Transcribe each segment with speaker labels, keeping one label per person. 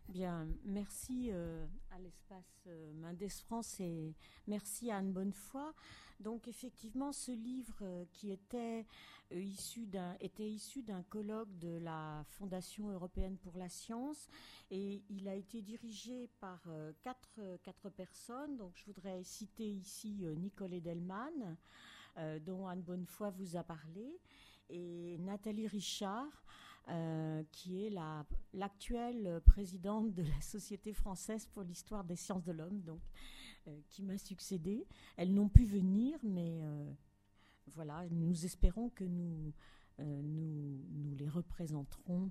Speaker 1: Bien, merci à l'espace Mendes France et merci à Anne Bonnefoy. Donc effectivement, ce livre qui était issu d'un colloque de la Fondation européenne pour la science et il a été dirigé par quatre personnes. Donc je voudrais citer ici Nicole Edelman, dont Anne Bonnefoy vous a parlé, et Nathalie Richard, qui est l'actuelle présidente de la Société française pour l'histoire des sciences de l'homme, donc qui m'a succédé. Elles n'ont pu venir, mais voilà, nous espérons que nous les représenterons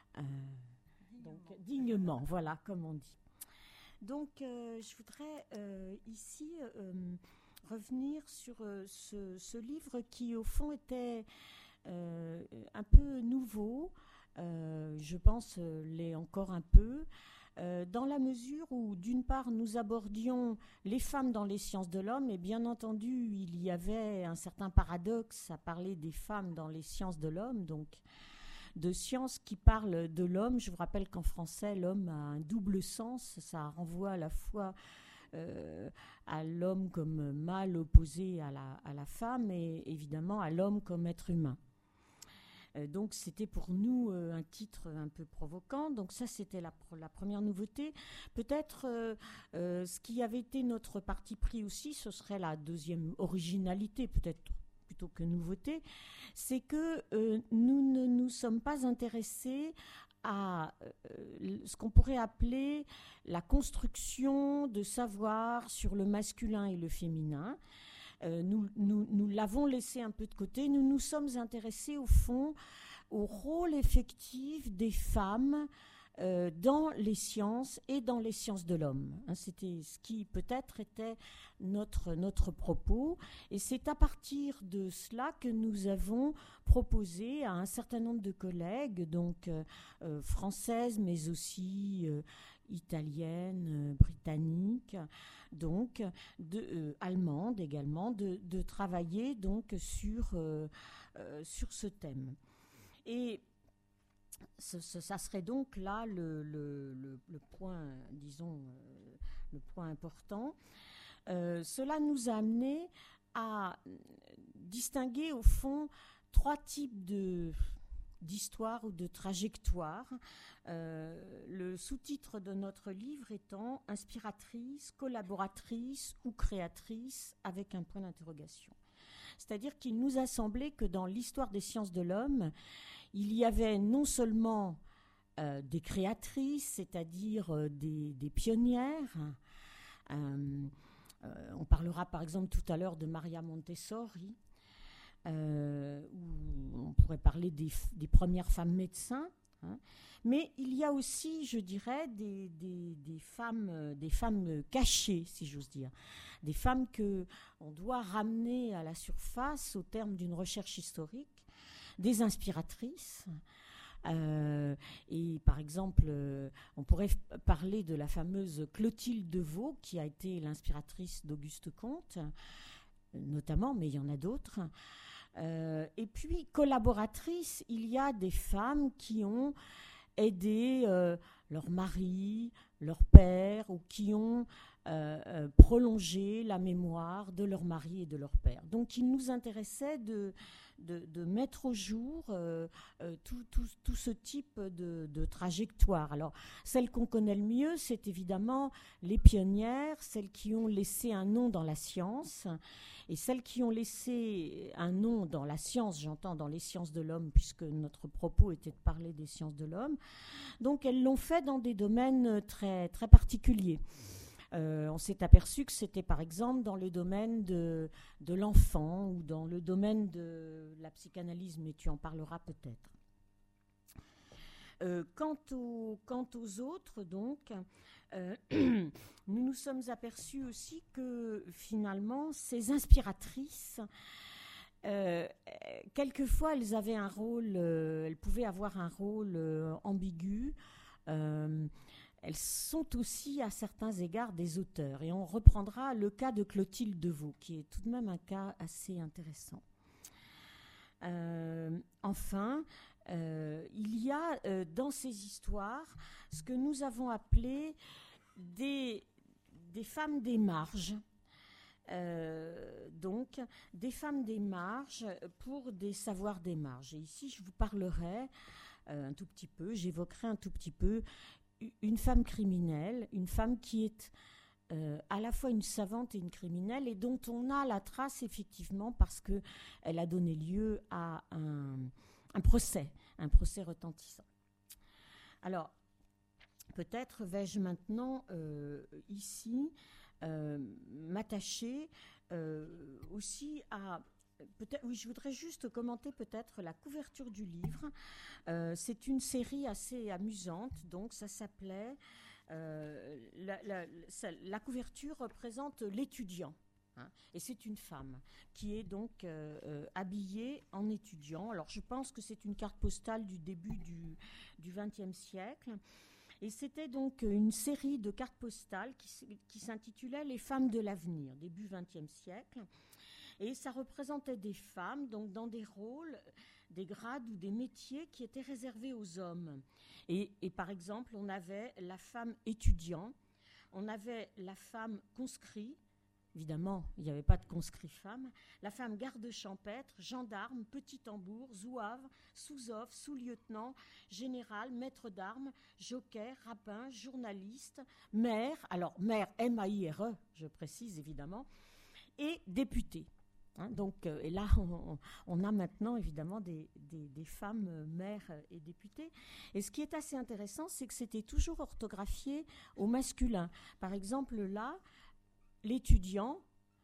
Speaker 1: donc, dignement, voilà, comme on dit. Donc, je voudrais ici revenir sur ce livre qui, au fond, était un peu nouveau, je pense l'est encore un peu, dans la mesure où, d'une part, nous abordions les femmes dans les sciences de l'homme, et bien entendu, il y avait un certain paradoxe à parler des femmes dans les sciences de l'homme, donc de sciences qui parlent de l'homme. Je vous rappelle qu'en français, l'homme a un double sens, ça renvoie à la fois à l'homme comme mâle opposé à la femme et évidemment à l'homme comme être humain. Donc c'était pour nous un titre un peu provoquant. Donc ça c'était la première nouveauté. Peut-être ce qui avait été notre parti pris aussi, ce serait la deuxième originalité, peut-être plutôt que nouveauté, c'est que nous ne nous sommes pas intéressés à ce qu'on pourrait appeler la construction de savoir sur le masculin et le féminin. Nous l'avons laissé un peu de côté. Nous nous sommes intéressés au fond au rôle effectif des femmes dans les sciences et dans les sciences de l'homme. C'était ce qui peut-être était notre propos. Et c'est à partir de cela que nous avons proposé à un certain nombre de collègues, donc françaises, mais aussi italiennes, britanniques, donc allemande également, de travailler donc sur ce thème. Et ça serait donc là le point, disons, le point important. Cela nous a amené à distinguer au fond trois types d'histoires ou de trajectoires. Le sous-titre de notre livre étant « Inspiratrice, collaboratrice ou créatrice » avec un point d'interrogation. C'est-à-dire qu'il nous a semblé que dans l'histoire des sciences de l'homme, il y avait non seulement des créatrices, c'est-à-dire des pionnières. On parlera par exemple tout à l'heure de Maria Montessori, où on pourrait parler des premières femmes médecins. Mais il y a aussi, je dirais, des femmes cachées, si j'ose dire. Des femmes qu'on doit ramener à la surface au terme d'une recherche historique, des inspiratrices. Et par exemple, on pourrait parler de la fameuse Clotilde de Vaux, qui a été l'inspiratrice d'Auguste Comte, notamment, mais il y en a d'autres. Et puis, collaboratrices, il y a des femmes qui ont aidé leur mari, leur père, ou qui ont prolongé la mémoire de leur mari et de leur père. Donc, il nous intéressait de mettre au jour tout ce type de trajectoire. Alors, celle qu'on connaît le mieux, c'est évidemment les pionnières, celles qui ont laissé un nom dans la science, et celles qui ont laissé un nom dans la science, j'entends dans les sciences de l'homme, puisque notre propos était de parler des sciences de l'homme. Donc, elles l'ont fait dans des domaines très, très particuliers. On s'est aperçu que c'était par exemple dans le domaine de l'enfant ou dans le domaine de la psychanalyse, mais tu en parleras peut-être. Quant aux autres, donc, nous nous sommes aperçus aussi que finalement, ces inspiratrices, quelquefois, elles avaient un rôle, elles pouvaient avoir un rôle ambigu. Elles sont aussi, à certains égards, des auteurs. Et on reprendra le cas de Clotilde de Vaux, qui est tout de même un cas assez intéressant. Enfin, il y a dans ces histoires ce que nous avons appelé des femmes des marges. Donc, des femmes des marges pour des savoirs des marges. Et ici, je vous parlerai un tout petit peu, j'évoquerai un tout petit peu une femme criminelle, une femme qui est à la fois une savante et une criminelle, et dont on a la trace effectivement parce qu'elle a donné lieu à un procès retentissant. Alors, peut-être vais-je maintenant ici m'attacher aussi à... Oui, je voudrais juste commenter peut-être la couverture du livre. C'est une série assez amusante, donc ça s'appelait... la couverture représente l'étudiant. Hein, et c'est une femme qui est donc habillée en étudiant. Alors je pense que c'est une carte postale du début du XXe siècle. Et c'était donc une série de cartes postales qui s'intitulait « Les femmes de l'avenir », début XXe siècle. Et ça représentait des femmes donc dans des rôles, des grades ou des métiers qui étaient réservés aux hommes. Et par exemple, on avait la femme étudiant, on avait la femme conscrit, évidemment, il n'y avait pas de conscrit femme, la femme garde champêtre, gendarme, petit tambour, zouave, sous-off, sous-lieutenant, général, maître d'armes, jockey, rapin, journaliste, maire, alors maire M-A-I-R-E, je précise évidemment, et député. Hein, donc, et là, on a maintenant évidemment des femmes maires et députées. Et ce qui est assez intéressant, c'est que c'était toujours orthographié au masculin. Par exemple, là, l'étudiant,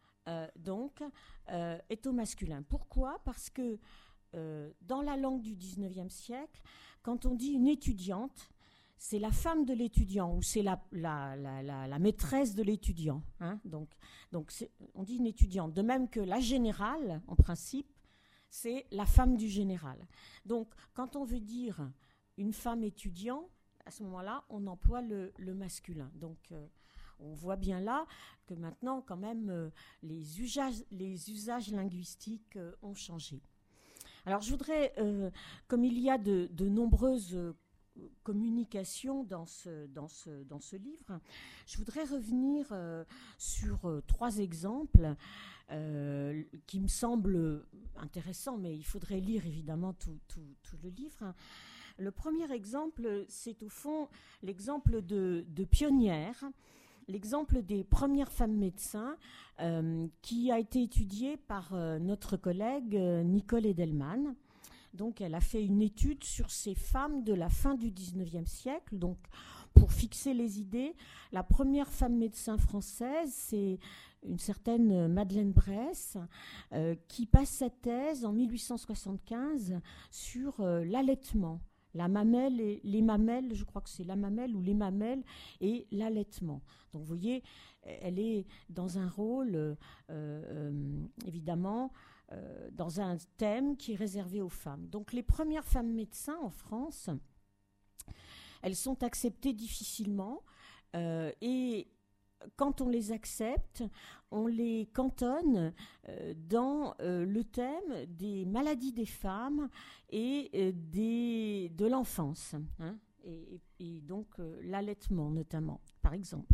Speaker 1: est au masculin. Pourquoi ? Parce que dans la langue du 19e siècle, quand on dit une étudiante, c'est la femme de l'étudiant ou c'est la maîtresse de l'étudiant. Hein, donc on dit une étudiante. De même que la générale, en principe, c'est la femme du général. Donc, quand on veut dire une femme étudiant, à ce moment-là, on emploie le masculin. Donc, on voit bien là que maintenant, quand même, les usages linguistiques ont changé. Alors, je voudrais, comme il y a de nombreuses communication dans ce livre, je voudrais revenir sur 3 exemples qui me semblent intéressants, mais il faudrait lire évidemment tout le livre. Le premier exemple, c'est au fond l'exemple de pionnières, l'exemple des premières femmes médecins qui a été étudié par notre collègue Nicole Edelman. Donc, elle a fait une étude sur ces femmes de la fin du 19e siècle. Donc, pour fixer les idées, la première femme médecin française, c'est une certaine Madeleine Bress, qui passe sa thèse en 1875 sur l'allaitement. La mamelle et les mamelles, je crois que c'est la mamelle ou les mamelles et l'allaitement. Donc, vous voyez, elle est dans un rôle, évidemment, dans un thème qui est réservé aux femmes. Donc les premières femmes médecins en France, elles sont acceptées difficilement et quand on les accepte, on les cantonne dans le thème des maladies des femmes et de l'enfance, hein, et donc l'allaitement notamment, par exemple.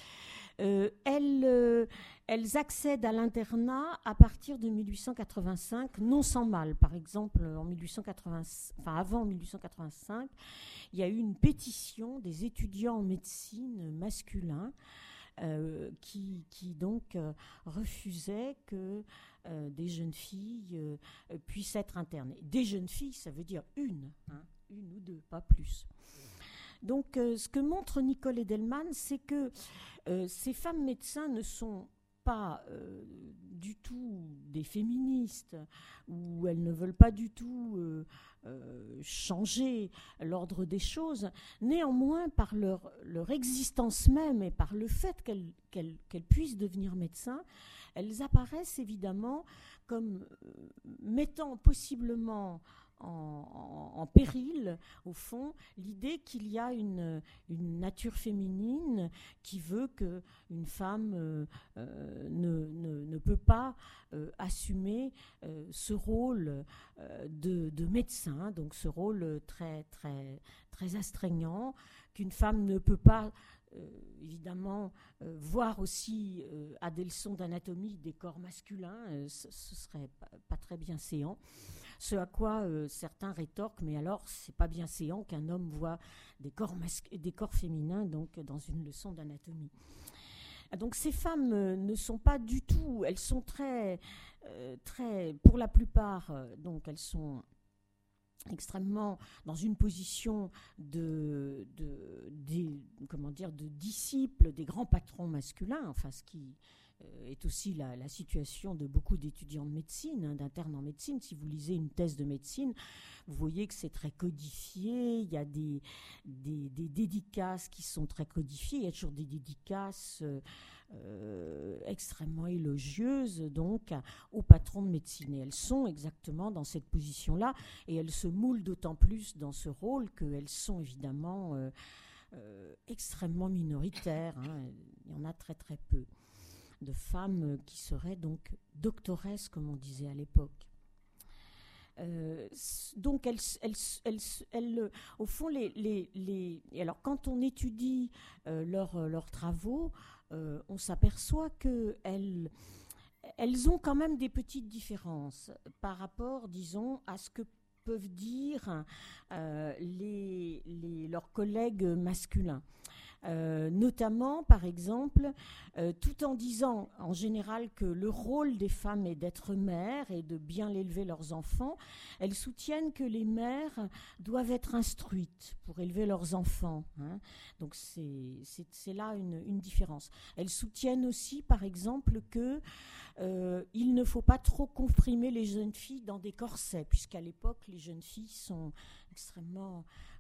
Speaker 1: Elles accèdent à l'internat à partir de 1885, non sans mal. Par exemple, avant 1885, il y a eu une pétition des étudiants en médecine masculins qui donc refusaient que des jeunes filles puissent être internées. Des jeunes filles, ça veut dire une ou deux, pas plus. Donc, ce que montre Nicole Edelman, c'est que ces femmes médecins ne sont pas du tout des féministes, ou elles ne veulent pas du tout changer l'ordre des choses. Néanmoins, par leur existence même et par le fait qu'elles puissent devenir médecins, elles apparaissent évidemment comme mettant possiblement en péril, au fond, l'idée qu'il y a une nature féminine qui veut qu'une femme ne peut pas assumer ce rôle de médecin, donc ce rôle très, très, très astreignant, qu'une femme ne peut pas évidemment voir aussi à des leçons d'anatomie des corps masculins, ce serait pas très bienséant. Ce à quoi certains rétorquent, mais alors c'est pas bienséant qu'un homme voit des corps féminins donc dans une leçon d'anatomie. Donc ces femmes ne sont pas du tout, elles sont très, pour la plupart, donc elles sont extrêmement dans une position de disciples des grands patrons masculins, enfin ce qui est aussi la situation de beaucoup d'étudiants de médecine, d'internes en médecine. Si vous lisez une thèse de médecine, vous voyez que c'est très codifié, il y a des dédicaces qui sont très codifiées, il y a toujours des dédicaces extrêmement élogieuses donc aux patrons de médecine, et elles sont exactement dans cette position-là, et elles se moulent d'autant plus dans ce rôle qu'elles sont évidemment extrêmement minoritaires, hein. Il y en a très très peu de femmes qui seraient donc doctoresses, comme on disait à l'époque. Donc elles, au fond, alors quand on étudie leurs travaux, on s'aperçoit qu'elles ont quand même des petites différences par rapport, disons, à ce que peuvent dire leurs collègues masculins. Notamment, par exemple, tout en disant en général que le rôle des femmes est d'être mères et de bien élever leurs enfants, elles soutiennent que les mères doivent être instruites pour élever leurs enfants, hein. Donc c'est là une différence. Elles soutiennent aussi, par exemple, que il ne faut pas trop comprimer les jeunes filles dans des corsets, puisqu'à l'époque, les jeunes filles sont extrêmement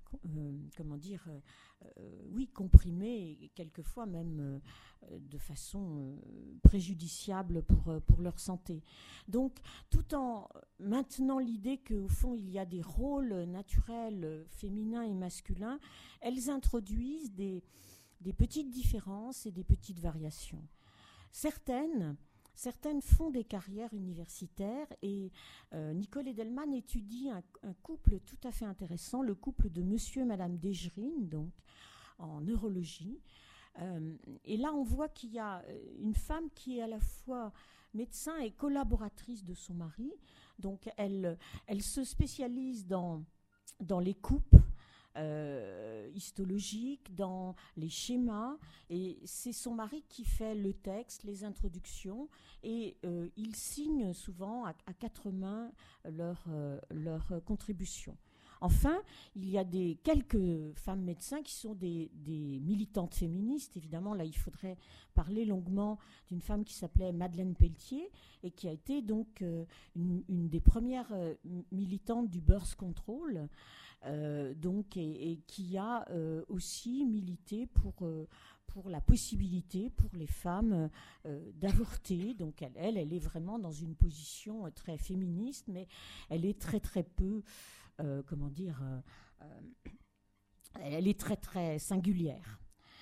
Speaker 1: comprimées, et quelquefois même de façon préjudiciable pour leur santé. Donc, tout en maintenant l'idée qu'au fond, il y a des rôles naturels féminins et masculins, elles introduisent des petites différences et des petites variations. Certaines font des carrières universitaires, et Nicole Edelman étudie un couple tout à fait intéressant, le couple de monsieur et madame Desgerines, donc en neurologie. Et là, on voit qu'il y a une femme qui est à la fois médecin et collaboratrice de son mari. Donc, elle se spécialise dans les coupes histologiques, dans les schémas, et c'est son mari qui fait le texte, les introductions, et il signe souvent à quatre mains leur contribution. Enfin, il y a quelques femmes médecins qui sont des militantes féministes. Évidemment, là, il faudrait parler longuement d'une femme qui s'appelait Madeleine Pelletier et qui a été donc une des premières militantes du birth control, et qui a aussi milité pour la possibilité pour les femmes d'avorter. Donc elle est vraiment dans une position très féministe, mais elle est très très peu elle est très très singulière.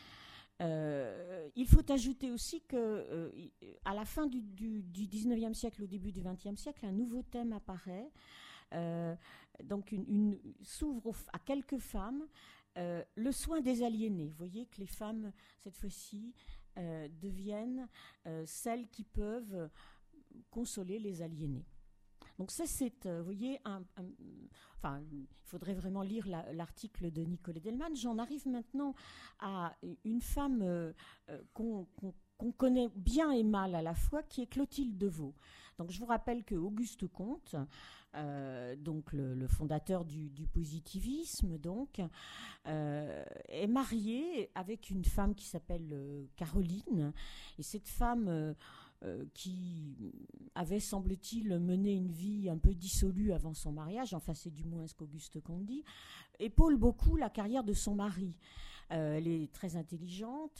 Speaker 1: Il faut ajouter aussi que à la fin du 19e siècle, au début du 20e siècle, un nouveau thème apparaît. Donc s'ouvre à quelques femmes le soin des aliénés. Vous voyez que les femmes, cette fois-ci, deviennent celles qui peuvent consoler les aliénés. Donc vous voyez, il faudrait vraiment lire l'article de Nicole Edelman. J'en arrive maintenant à une femme qu'on connaît bien et mal à la fois, qui est Clotilde Devaux. Donc je vous rappelle que Auguste Comte, donc le fondateur du positivisme, donc, est marié avec une femme qui s'appelle Caroline, et cette femme qui avait, semble-t-il, mené une vie un peu dissolue avant son mariage, enfin c'est du moins ce qu'Auguste Comte dit, épaule beaucoup la carrière de son mari. Elle est très intelligente,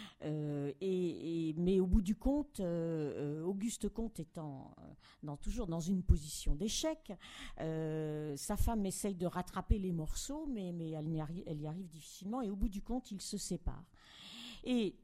Speaker 1: mais au bout du compte, Auguste Comte étant toujours dans une position d'échec, sa femme essaye de rattraper les morceaux, mais elle y arrive difficilement, et au bout du compte, ils se séparent. Et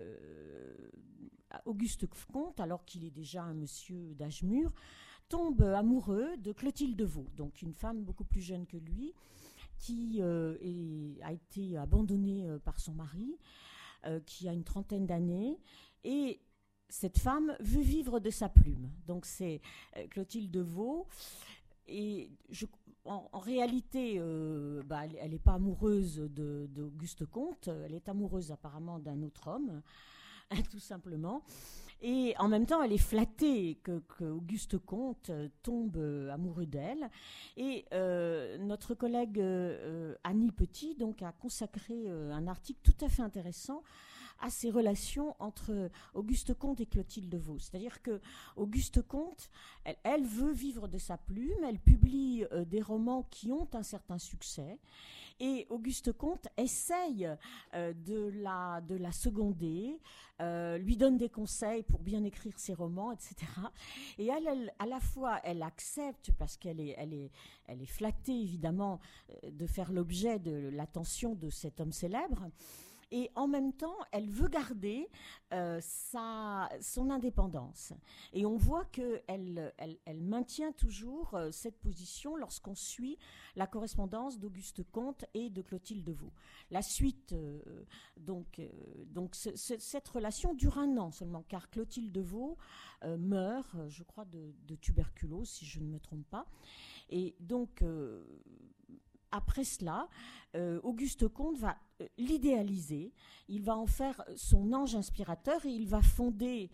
Speaker 1: Auguste Comte, alors qu'il est déjà un monsieur d'âge mûr, tombe amoureux de Clotilde Vaux, donc une femme beaucoup plus jeune que lui, qui a été abandonnée par son mari, qui a une trentaine d'années, et cette femme veut vivre de sa plume. Donc c'est Clotilde Vaux, et en réalité, elle n'est pas amoureuse d'Auguste Comte, elle est amoureuse apparemment d'un autre homme, tout simplement. Et en même temps, elle est flattée que Auguste Comte tombe amoureux d'elle. Et notre collègue Annie Petit donc, a consacré un article tout à fait intéressant à ces relations entre Auguste Comte et Clotilde Vaux. C'est-à-dire que Auguste Comte, elle veut vivre de sa plume, elle publie des romans qui ont un certain succès, et Auguste Comte essaye de la seconder, lui donne des conseils pour bien écrire ses romans, etc. Et elle, à la fois, elle accepte, parce qu'elle est flattée, évidemment, de faire l'objet de l'attention de cet homme célèbre, et en même temps, elle veut garder son indépendance. Et on voit qu'elle maintient toujours cette position lorsqu'on suit la correspondance d'Auguste Comte et de Clotilde Vaux. La suite, cette relation dure un an seulement, car Clotilde Vaux meurt, je crois, de tuberculose, si je ne me trompe pas. Et donc... après cela, Auguste Comte va l'idéaliser, il va en faire son ange inspirateur et il va fonder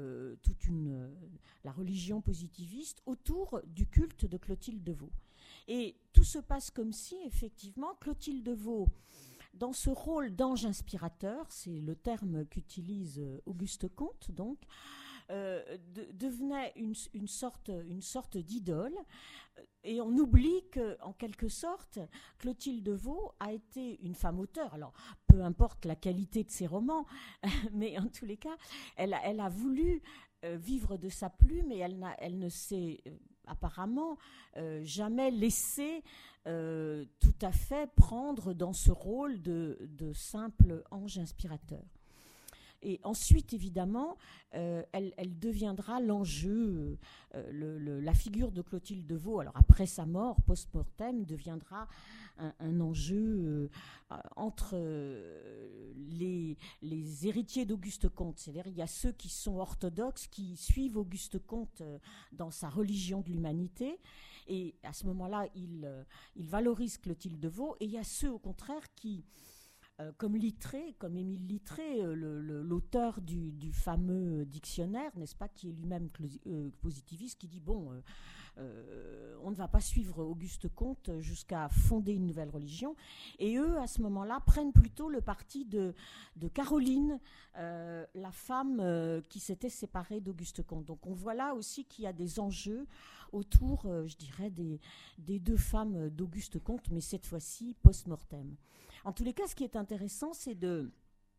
Speaker 1: la religion positiviste autour du culte de Clotilde Vaux. Et tout se passe comme si, effectivement, Clotilde Vaux, dans ce rôle d'ange inspirateur, c'est le terme qu'utilise Auguste Comte, donc, devenait une sorte d'idole, et on oublie qu'en quelque sorte Clotilde Vaux a été une femme auteure. Alors peu importe la qualité de ses romans, mais en tous les cas elle a voulu vivre de sa plume, et elle ne s'est apparemment jamais laissée tout à fait prendre dans ce rôle de simple ange inspirateur. Et ensuite, évidemment, elle deviendra l'enjeu, la figure de Clotilde Vaux, alors après sa mort, post-mortem, deviendra un enjeu entre les héritiers d'Auguste Comte. C'est-à-dire, il y a ceux qui sont orthodoxes, qui suivent Auguste Comte dans sa religion de l'humanité, et à ce moment-là, ils valorisent Clotilde Vaux, et il y a ceux, au contraire, qui... comme Émile Littré, l'auteur du fameux dictionnaire, n'est-ce pas, qui est lui-même positiviste, qui dit on ne va pas suivre Auguste Comte jusqu'à fonder une nouvelle religion. Et eux, à ce moment-là, prennent plutôt le parti de Caroline, la femme qui s'était séparée d'Auguste Comte. Donc on voit là aussi qu'il y a des enjeux autour, je dirais, des deux femmes d'Auguste Comte, mais cette fois-ci post-mortem. En tous les cas, ce qui est intéressant, c'est de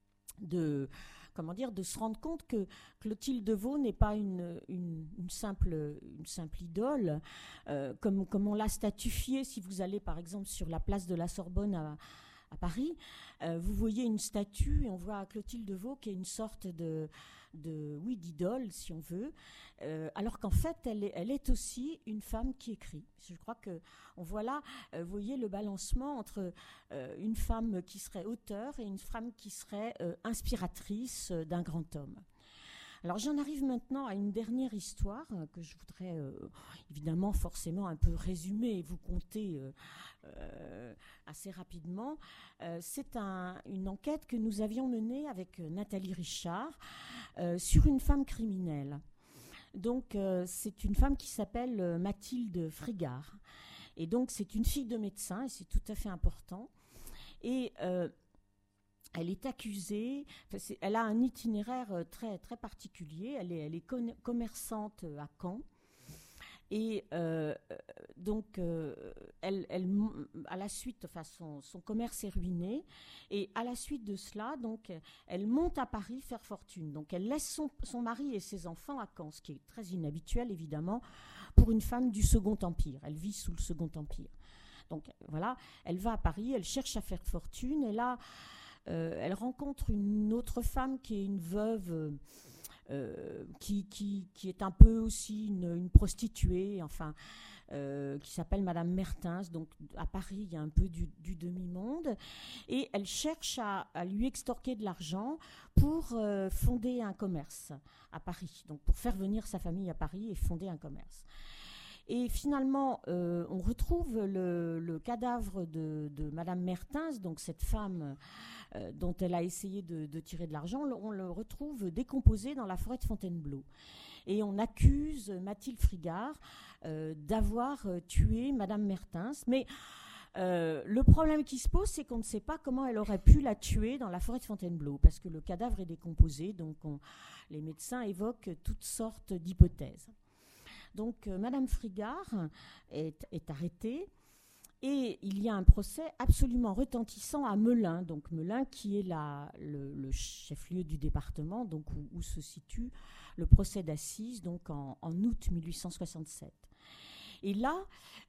Speaker 1: se rendre compte que Clotilde Vaux n'est pas une simple idole, comme on l'a statufié. Si vous allez par exemple sur la place de la Sorbonne à Paris, vous voyez une statue et on voit Clotilde Vaux qui est une sorte d'idole, si on veut, alors qu'en fait elle est aussi une femme qui écrit. Je crois qu'on voit là, vous voyez le balancement entre une femme qui serait auteure et une femme qui serait inspiratrice d'un grand homme. Alors j'en arrive maintenant à une dernière histoire que je voudrais évidemment forcément un peu résumer et vous conter assez rapidement. C'est une enquête que nous avions menée avec Nathalie Richard sur une femme criminelle. Donc c'est une femme qui s'appelle Mathilde Frigard. Et donc c'est une fille de médecin et c'est tout à fait important. Et elle est accusée, elle a un itinéraire très, très particulier, elle est commerçante à Caen, Et donc, à la suite, enfin, son commerce est ruiné. Et à la suite de cela, donc, elle monte à Paris faire fortune. Donc, elle laisse son mari et ses enfants à Caen, ce qui est très inhabituel, évidemment, pour une femme du Second Empire. Elle vit sous le Second Empire. Donc, voilà, elle va à Paris, elle cherche à faire fortune. Et là, elle rencontre une autre femme qui est une veuve. Qui est un peu aussi une prostituée, enfin, qui s'appelle Madame Mertens. Donc à Paris, il y a un peu du demi-monde. Et elle cherche à lui extorquer de l'argent pour fonder un commerce à Paris. Donc pour faire venir sa famille à Paris et fonder un commerce. Et finalement, on retrouve le cadavre de Madame Mertens, donc cette femme dont elle a essayé de tirer de l'argent. On le retrouve décomposé dans la forêt de Fontainebleau. Et on accuse Mathilde Frigard d'avoir tué Madame Mertens. Mais le problème qui se pose, c'est qu'on ne sait pas comment elle aurait pu la tuer dans la forêt de Fontainebleau, parce que le cadavre est décomposé, donc les médecins évoquent toutes sortes d'hypothèses. Donc, Madame Frigard est arrêtée et il y a un procès absolument retentissant à Melun. Donc, Melun qui est le chef-lieu du département, donc où se situe le procès d'assises, donc en août 1867. Et là,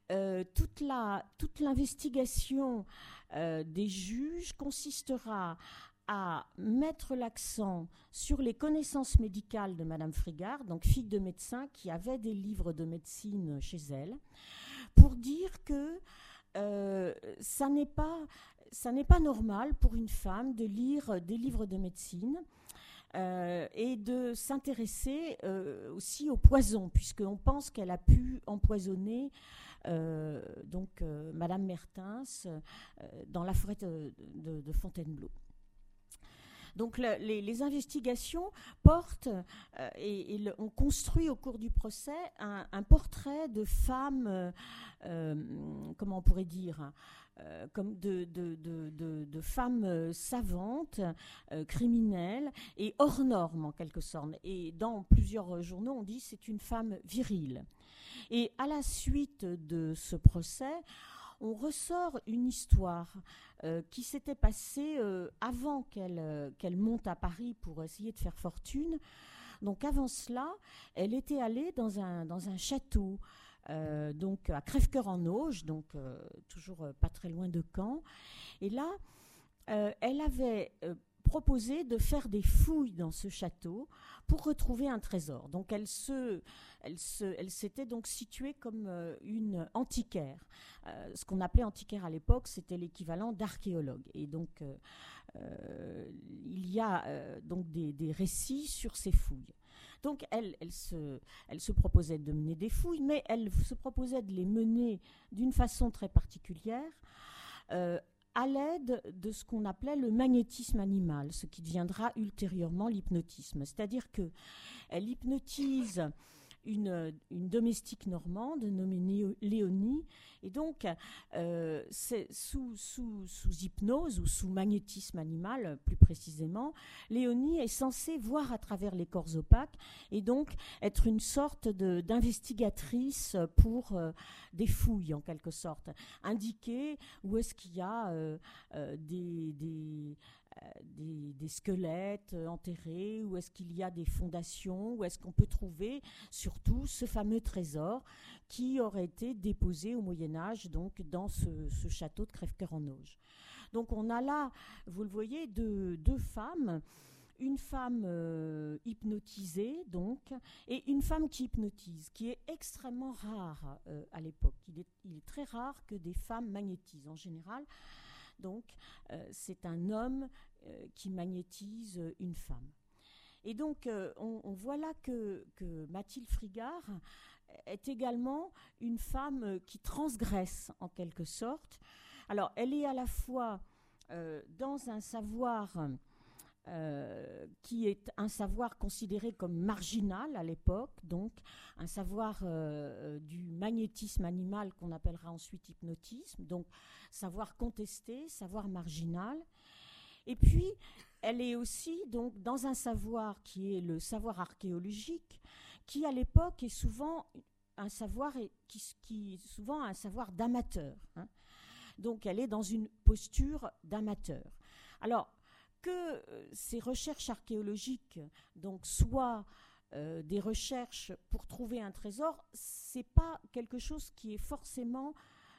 Speaker 1: toute l'investigation des juges consistera à mettre l'accent sur les connaissances médicales de Madame Frigard, donc fille de médecin qui avait des livres de médecine chez elle, pour dire que ça n'est pas normal pour une femme de lire des livres de médecine et de s'intéresser aussi au poison, puisqu'on pense qu'elle a pu empoisonner Madame Mertens dans la forêt de Fontainebleau. Donc les investigations portent on construit au cours du procès un portrait de femmes, comment on pourrait dire, comme de femmes savantes, criminelles et hors normes en quelque sorte. Et dans plusieurs journaux, on dit que c'est une femme virile. Et à la suite de ce procès, on ressort une histoire qui s'était passée avant qu'elle monte à Paris pour essayer de faire fortune. Donc avant cela, elle était allée dans un château, donc à Crèvecoeur-en-Auge, donc toujours pas très loin de Caen. Et là, elle avait proposé de faire des fouilles dans ce château pour retrouver un trésor. Donc elle s'était donc située comme une antiquaire. Ce qu'on appelait antiquaire à l'époque, c'était l'équivalent d'archéologue. Et donc il y a donc des récits sur ces fouilles. Donc elle se proposait de mener des fouilles, mais elle se proposait de les mener d'une façon très particulière, à l'aide de ce qu'on appelait le magnétisme animal, ce qui deviendra ultérieurement l'hypnotisme. C'est-à-dire qu'elle hypnotise une domestique normande nommée Léonie, et donc c'est sous hypnose ou sous magnétisme animal plus précisément, Léonie est censée voir à travers les corps opaques et donc être une sorte d'investigatrice pour des fouilles en quelque sorte, indiquer où est-ce qu'il y a des squelettes enterrés, où est-ce qu'il y a des fondations, où est-ce qu'on peut trouver surtout ce fameux trésor qui aurait été déposé au Moyen-Âge donc dans ce château de Crèvecoeur-en-Auge. Donc on a là, vous le voyez, deux femmes, une femme hypnotisée donc, et une femme qui hypnotise, qui est extrêmement rare à l'époque. Il est très rare que des femmes magnétisent. En général, donc, c'est un homme qui magnétise une femme. Et donc, on voit là que Mathilde Frigard est également une femme qui transgresse en quelque sorte. Alors, elle est à la fois dans un savoir qui est un savoir considéré comme marginal à l'époque, donc un savoir du magnétisme animal qu'on appellera ensuite hypnotisme, donc savoir contesté, savoir marginal. Et puis, elle est aussi donc dans un savoir qui est le savoir archéologique, qui à l'époque est souvent un savoir qui est souvent un savoir d'amateur, hein. Donc elle est dans une posture d'amateur. Alors que ces recherches archéologiques donc soient des recherches pour trouver un trésor, c'est pas quelque chose qui est forcément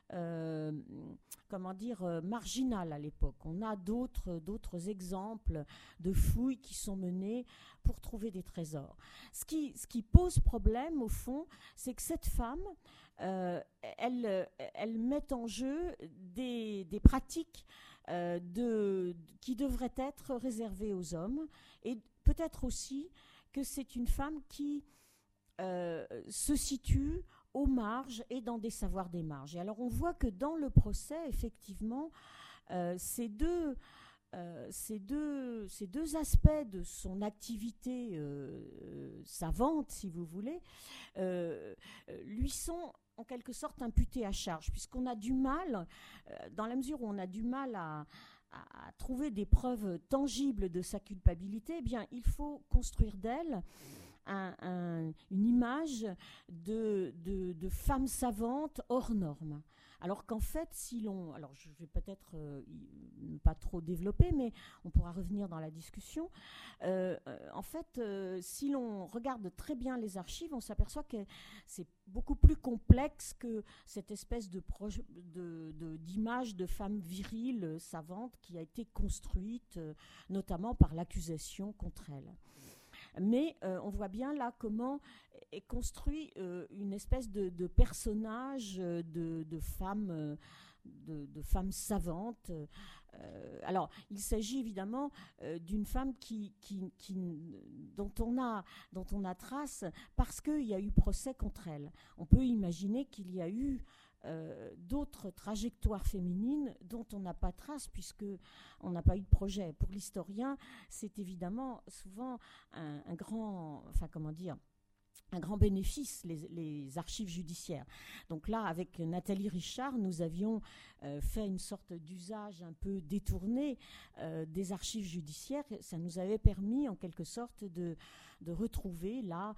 Speaker 1: marginal à l'époque. On a d'autres exemples de fouilles qui sont menées pour trouver des trésors. Ce qui pose problème, au fond, c'est que cette femme, elle met en jeu des pratiques qui devraient être réservées aux hommes, et peut-être aussi que c'est une femme qui se situe aux marges et dans des savoirs des marges. Et alors on voit que dans le procès, effectivement, ces deux aspects de son activité savante, si vous voulez, lui sont en quelque sorte imputés à charge, puisqu'on a du mal, dans la mesure où on a du mal à trouver des preuves tangibles de sa culpabilité, eh bien, il faut construire d'elle une image de femme savante hors norme. Alors qu'en fait, alors je vais peut-être ne pas trop développer, mais on pourra revenir dans la discussion. En fait, si l'on regarde très bien les archives, on s'aperçoit que c'est beaucoup plus complexe que cette espèce d'image de femme virile, savante, qui a été construite notamment par l'accusation contre elle. Mais on voit bien là comment est construit une espèce de personnage de femme savante. Alors, il s'agit évidemment d'une femme dont on a trace parce qu'il y a eu procès contre elle. On peut imaginer qu'il y a eu d'autres trajectoires féminines dont on n'a pas trace puisque on n'a pas eu de projet. Pour l'historien, c'est évidemment souvent un grand bénéfice, les archives judiciaires. Donc là, avec Nathalie Richard, nous avions fait une sorte d'usage un peu détourné des archives judiciaires. Ça nous avait permis, en quelque sorte, de retrouver là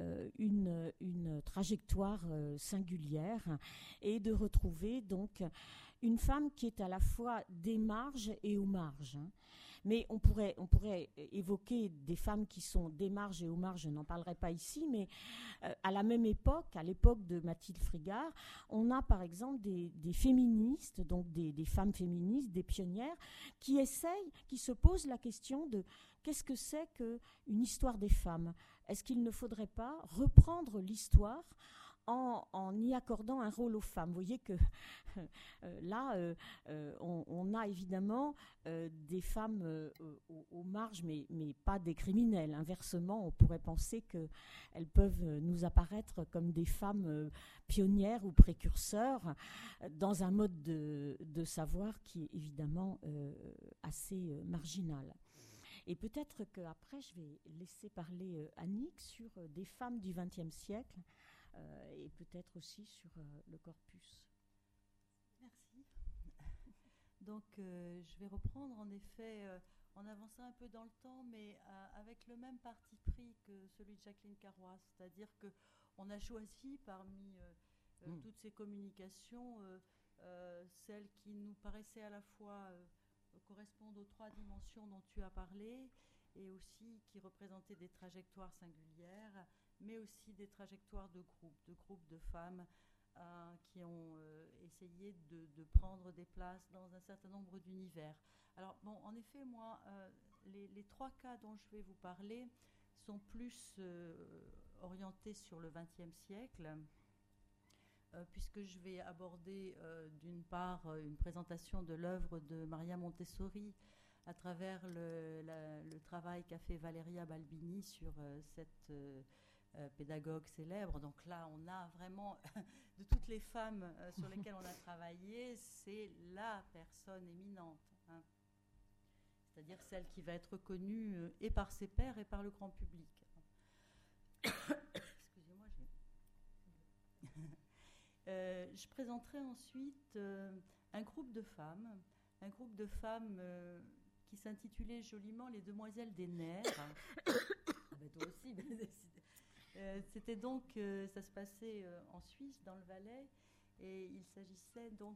Speaker 1: une trajectoire singulière et de retrouver donc une femme qui est à la fois des marges et aux marges. Mais on pourrait évoquer des femmes qui sont des marges et aux marges, je n'en parlerai pas ici, mais à la même époque, à l'époque de Mathilde Frigard, on a par exemple des féministes, donc des femmes féministes, des pionnières, qui se posent la question de qu'est-ce que c'est qu'une histoire des femmes ? Est-ce qu'il ne faudrait pas reprendre l'histoire en y accordant un rôle aux femmes? Vous voyez que là, on a évidemment des femmes aux marges, mais pas des criminels. Inversement, on pourrait penser qu'elles peuvent nous apparaître comme des femmes pionnières ou précurseurs dans un mode de savoir qui est évidemment assez marginal. Et peut-être qu'après, je vais laisser parler Annick sur des femmes du XXe siècle et peut-être aussi sur le corpus.
Speaker 2: Merci. Donc, je vais reprendre en effet, en avançant un peu dans le temps, mais avec le même parti pris que celui de Jacqueline Carrois, c'est-à-dire qu'on a choisi parmi toutes ces communications celles qui nous paraissaient à la fois correspondent aux trois dimensions dont tu as parlé et aussi qui représentaient des trajectoires singulières, mais aussi des trajectoires de groupes de femmes qui ont essayé de prendre des places dans un certain nombre d'univers. Alors, bon, en effet, moi, les trois cas dont je vais vous parler sont plus orientés sur le XXe siècle, puisque je vais aborder d'une part une présentation de l'œuvre de Maria Montessori à travers le travail qu'a fait Valeria Balbini sur cette pédagogue célèbre. Donc là, on a vraiment, de toutes les femmes sur lesquelles on a travaillé, c'est la personne éminente, hein. C'est-à-dire celle qui va être reconnue et par ses pairs et par le grand public. Excusez-moi, je présenterai ensuite un groupe de femmes qui s'intitulait joliment Les Demoiselles des Nerfs. Ah ben toi aussi, C'était donc, ça se passait en Suisse, dans le Valais, et il s'agissait donc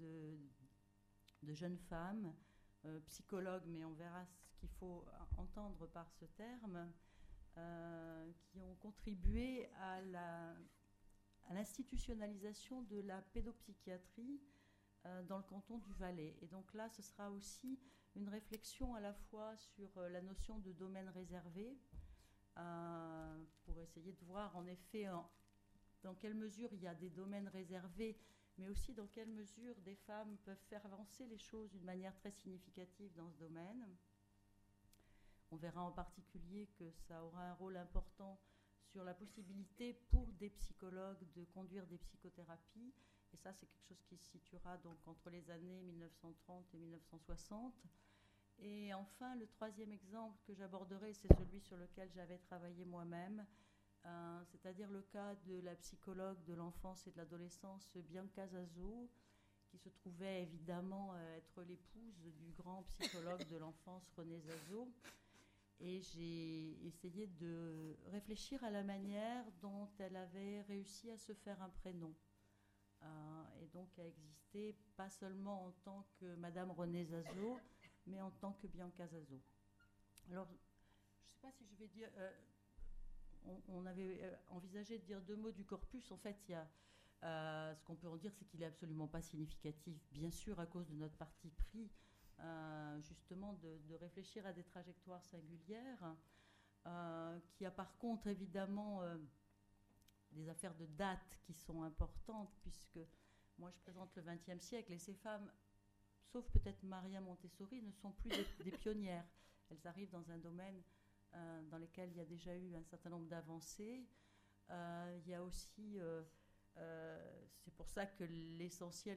Speaker 2: de jeunes femmes, psychologues, mais on verra ce qu'il faut entendre par ce terme, qui ont contribué à l'institutionnalisation de la pédopsychiatrie dans le canton du Valais. Et donc là, ce sera aussi une réflexion à la fois sur la notion de domaine réservé, pour essayer de voir en effet dans quelle mesure il y a des domaines réservés, mais aussi dans quelle mesure des femmes peuvent faire avancer les choses d'une manière très significative dans ce domaine. On verra en particulier que ça aura un rôle important sur la possibilité pour des psychologues de conduire des psychothérapies. Et ça, c'est quelque chose qui se situera donc entre les années 1930 et 1960. Et enfin, le troisième exemple que j'aborderai, c'est celui sur lequel j'avais travaillé moi-même, c'est-à-dire le cas de la psychologue de l'enfance et de l'adolescence Bianca Zazo, qui se trouvait évidemment être l'épouse du grand psychologue de l'enfance René Zazo. Et j'ai essayé de réfléchir à la manière dont elle avait réussi à se faire un prénom. Et donc à exister pas seulement en tant que Madame René Zazo, mais en tant que Bianca Zazo. Alors, je ne sais pas si je vais dire... on avait envisagé de dire deux mots du corpus. En fait, il y a, ce qu'on peut en dire, c'est qu'il n'est absolument pas significatif, bien sûr, à cause de notre parti pris, justement, de réfléchir à des trajectoires singulières, qui a par contre, évidemment, des affaires de date qui sont importantes, puisque moi, je présente le XXe siècle, et ces femmes, sauf peut-être Maria Montessori, ne sont plus des pionnières. Elles arrivent dans un domaine dans lequel il y a déjà eu un certain nombre d'avancées. Il y a aussi, c'est pour ça que l'essentiel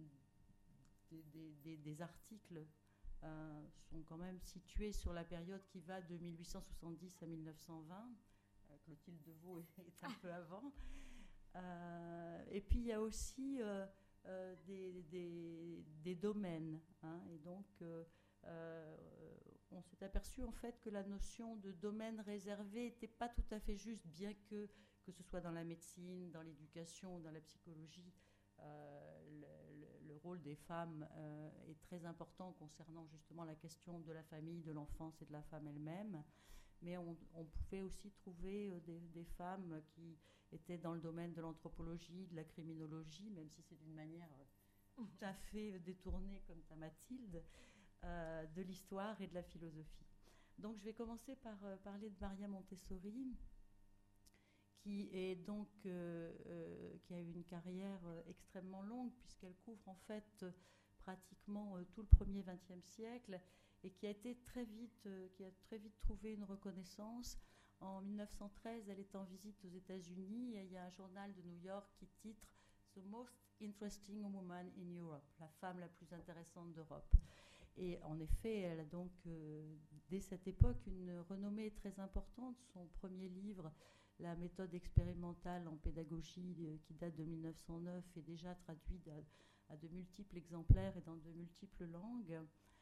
Speaker 2: des articles sont quand même situés sur la période qui va de 1870 à 1920. Clotilde Deveau est un peu avant. Et puis il y a aussi des domaines. Et donc on s'est aperçu en fait que la notion de domaine réservé n'était pas tout à fait juste, bien que ce soit dans la médecine, dans l'éducation, dans la psychologie, le rôle des femmes est très important concernant justement la question de la famille, de l'enfance et de la femme elle-même. Mais on pouvait aussi trouver des femmes qui étaient dans le domaine de l'anthropologie, de la criminologie, même si c'est d'une manière tout à fait détournée comme ta Mathilde, de l'histoire et de la philosophie. Donc je vais commencer par parler de Maria Montessori, qui est donc qui a eu une carrière extrêmement longue, puisqu'elle couvre en fait pratiquement tout le premier XXe siècle, et qui a très vite trouvé une reconnaissance. En 1913, elle est en visite aux États-Unis, et il y a un journal de New York qui titre The Most Interesting Woman in Europe, la femme la plus intéressante d'Europe. Et en effet, elle a donc, dès cette époque, une renommée très importante. Son premier livre, La méthode expérimentale en pédagogie, qui date de 1909, est déjà traduit à de multiples exemplaires et dans de multiples langues.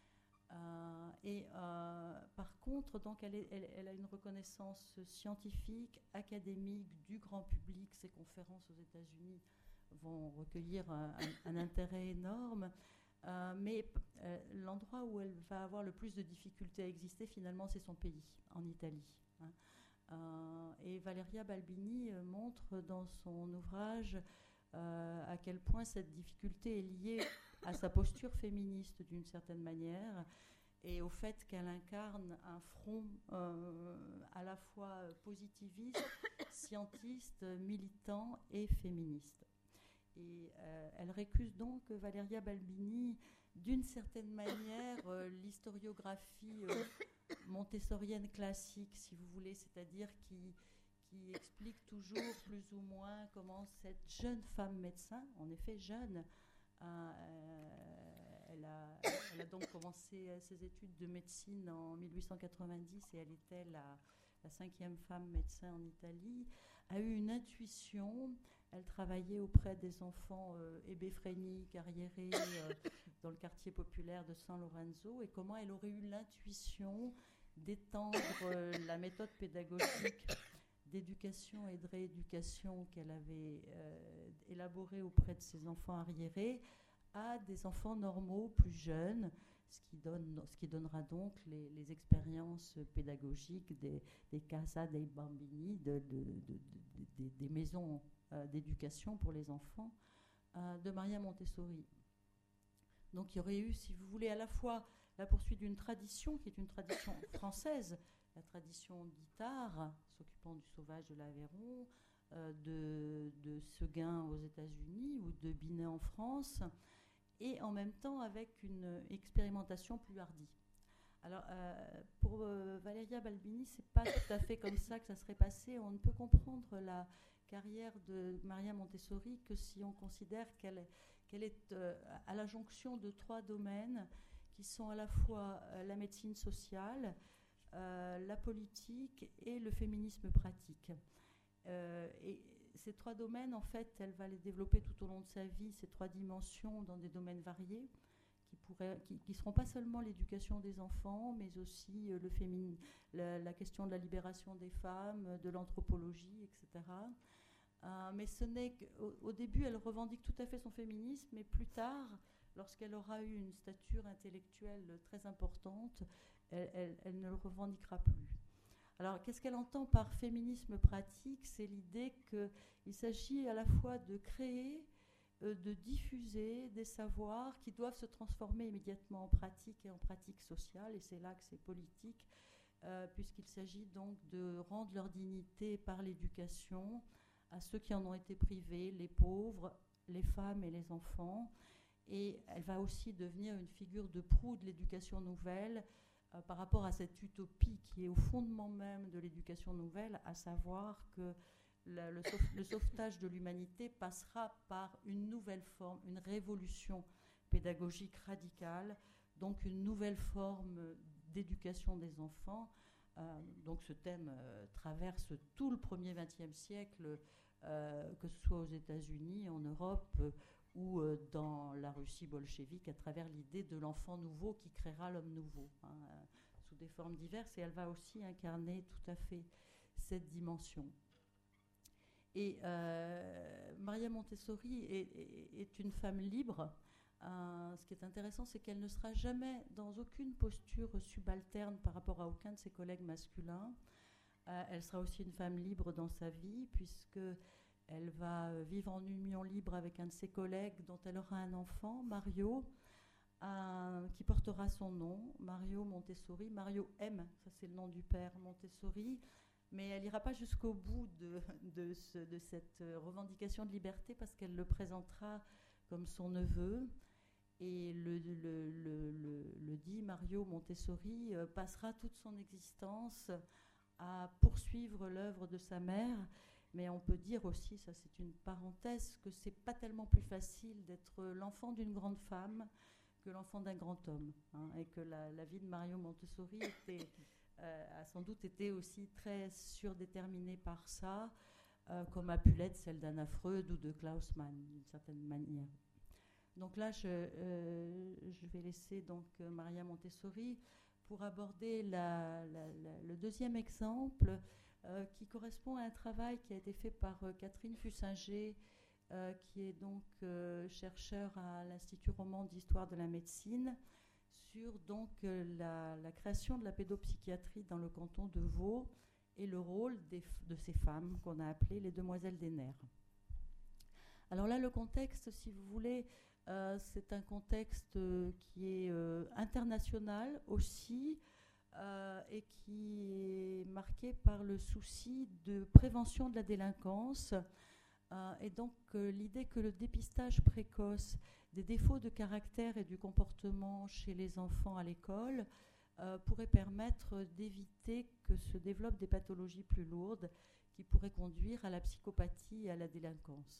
Speaker 2: Par contre, donc, elle a une reconnaissance scientifique, académique, du grand public. Ses conférences aux États-Unis vont recueillir un intérêt énorme. Mais l'endroit où elle va avoir le plus de difficultés à exister, finalement, c'est son pays, en Italie. Et Valeria Balbini montre dans son ouvrage à quel point cette difficulté est liée à sa posture féministe d'une certaine manière, et au fait qu'elle incarne un front à la fois positiviste, scientiste, militant et féministe. Et elle récuse donc, Valeria Balbini, d'une certaine manière, l'historiographie montessorienne classique, si vous voulez, c'est-à-dire qui explique toujours plus ou moins comment cette jeune femme médecin, en effet jeune, elle a donc commencé ses études de médecine en 1890, et elle était la 5e femme médecin en Italie, a eu une intuition. Elle travaillait auprès des enfants ébéphréniques, arriérés, dans le quartier populaire de San Lorenzo, et comment elle aurait eu l'intuition d'étendre la méthode pédagogique d'éducation et de rééducation qu'elle avait élaboré auprès de ses enfants arriérés à des enfants normaux plus jeunes, ce qui donnera donc les expériences pédagogiques des Casa dei Bambini, des maisons d'éducation pour les enfants de Maria Montessori. Donc il y aurait eu, si vous voulez, à la fois la poursuite d'une tradition qui est une tradition française, la tradition d'Itard, s'occupant du sauvage de l'Aveyron, de Seguin aux États-Unis ou de Binet en France, et en même temps avec une expérimentation plus hardie. Alors, pour Valeria Balbini, c'est pas tout à fait comme ça que ça serait passé. On ne peut comprendre la carrière de Maria Montessori que si on considère qu'elle est à la jonction de 3 domaines qui sont à la fois la médecine sociale, la politique et le féminisme pratique. Et ces 3 domaines, en fait, elle va les développer tout au long de sa vie, ces 3 dimensions dans des domaines variés qui ne seront pas seulement l'éducation des enfants, mais aussi la question de la libération des femmes, de l'anthropologie, etc. Mais ce n'est qu'au début, elle revendique tout à fait son féminisme, mais plus tard, lorsqu'elle aura eu une stature intellectuelle très importante, elle ne le revendiquera plus. Alors, qu'est-ce qu'elle entend par féminisme pratique? C'est l'idée qu'il s'agit à la fois de créer, de diffuser des savoirs qui doivent se transformer immédiatement en pratique et en pratique sociale, et c'est là que c'est politique, puisqu'il s'agit donc de rendre leur dignité par l'éducation à ceux qui en ont été privés, les pauvres, les femmes et les enfants. Et elle va aussi devenir une figure de proue de l'éducation nouvelle par rapport à cette utopie qui est au fondement même de l'éducation nouvelle, à savoir que le sauvetage de l'humanité passera par une nouvelle forme, une révolution pédagogique radicale, donc une nouvelle forme d'éducation des enfants. Donc ce thème traverse tout le 1er XXe siècle, que ce soit aux États-Unis, en Europe ou dans la Russie bolchevique, à travers l'idée de l'enfant nouveau qui créera l'homme nouveau, sous des formes diverses, et elle va aussi incarner tout à fait cette dimension. Et Maria Montessori est une femme libre. Ce qui est intéressant, c'est qu'elle ne sera jamais dans aucune posture subalterne par rapport à aucun de ses collègues masculins. Elle sera aussi une femme libre dans sa vie, puisqu'elle va vivre en union libre avec un de ses collègues dont elle aura un enfant, Mario, qui portera son nom, Mario Montessori. Mario M, ça c'est le nom du père Montessori, mais elle n'ira pas jusqu'au bout de cette revendication de liberté, parce qu'elle le présentera comme son neveu. Et le dit Mario Montessori passera toute son existence à poursuivre l'œuvre de sa mère. Mais on peut dire aussi, ça c'est une parenthèse, que c'est pas tellement plus facile d'être l'enfant d'une grande femme que l'enfant d'un grand homme, et que la vie de Mario Montessori a sans doute été aussi très surdéterminée par ça, comme a pu l'être celle d'Anna Freud ou de Klaus Mann, d'une certaine manière. Donc là, je vais laisser donc Maria Montessori pour aborder le deuxième exemple, qui correspond à un travail qui a été fait par Catherine Fussinger, qui est donc chercheur à l'Institut roman d'histoire de la médecine, sur donc la création de la pédopsychiatrie dans le canton de Vaud et le rôle de ces femmes qu'on a appelées les demoiselles des nerfs. Alors là, le contexte, si vous voulez, c'est un contexte qui est international aussi, et qui est marqué par le souci de prévention de la délinquance, et donc l'idée que le dépistage précoce des défauts de caractère et du comportement chez les enfants à l'école pourrait permettre d'éviter que se développent des pathologies plus lourdes qui pourraient conduire à la psychopathie et à la délinquance.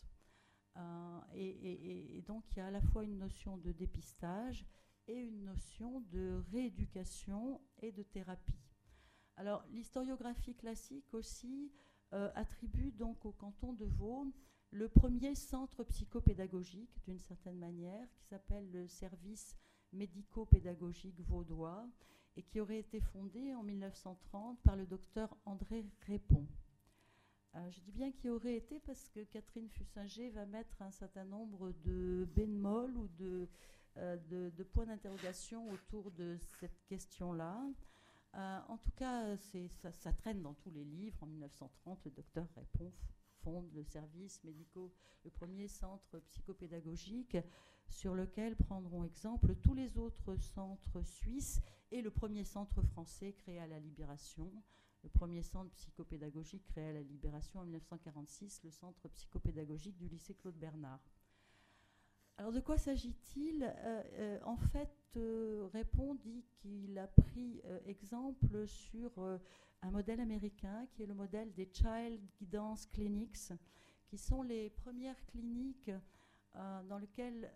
Speaker 2: Et donc il y a à la fois une notion de dépistage et une notion de rééducation et de thérapie. Alors l'historiographie classique aussi attribue donc au canton de Vaud le premier centre psychopédagogique, d'une certaine manière, qui s'appelle le service médico-pédagogique vaudois, et qui aurait été fondé en 1930 par le docteur André Répon. Je dis bien qui aurait été parce que Catherine Fussinger va mettre un certain nombre de bémols ou de points d'interrogation autour de cette question-là. En tout cas, ça traîne dans tous les livres. En 1930, le docteur Répond fonde le service médico, le premier centre psychopédagogique sur lequel prendront exemple tous les autres centres suisses et le premier centre français créé à la Libération, le premier centre psychopédagogique créé à la Libération en 1946, le centre psychopédagogique du lycée Claude Bernard. Alors de quoi s'agit-il? En fait, Répond dit qu'il a pris exemple sur un modèle américain qui est le modèle des Child Guidance Clinics, qui sont les premières cliniques dans lesquelles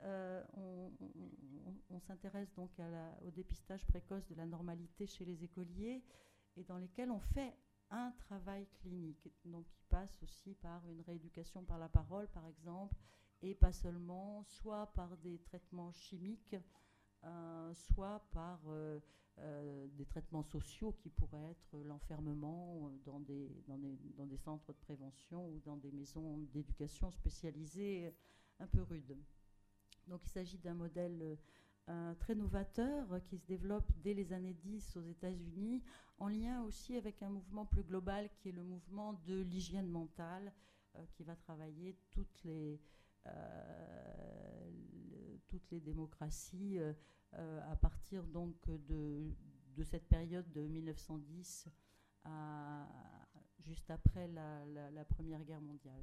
Speaker 2: on s'intéresse donc au dépistage précoce de la normalité chez les écoliers et dans lesquelles on fait un travail clinique, donc qui passe aussi par une rééducation par la parole, par exemple, et pas seulement, soit par des traitements chimiques, soit par des traitements sociaux qui pourraient être l'enfermement dans des centres de prévention ou dans des maisons d'éducation spécialisées un peu rudes. Donc il s'agit d'un modèle très novateur qui se développe dès les années 10 aux États-Unis, en lien aussi avec un mouvement plus global qui est le mouvement de l'hygiène mentale, qui va travailler toutes les démocraties à partir donc de cette période de 1910 juste après la Première Guerre mondiale.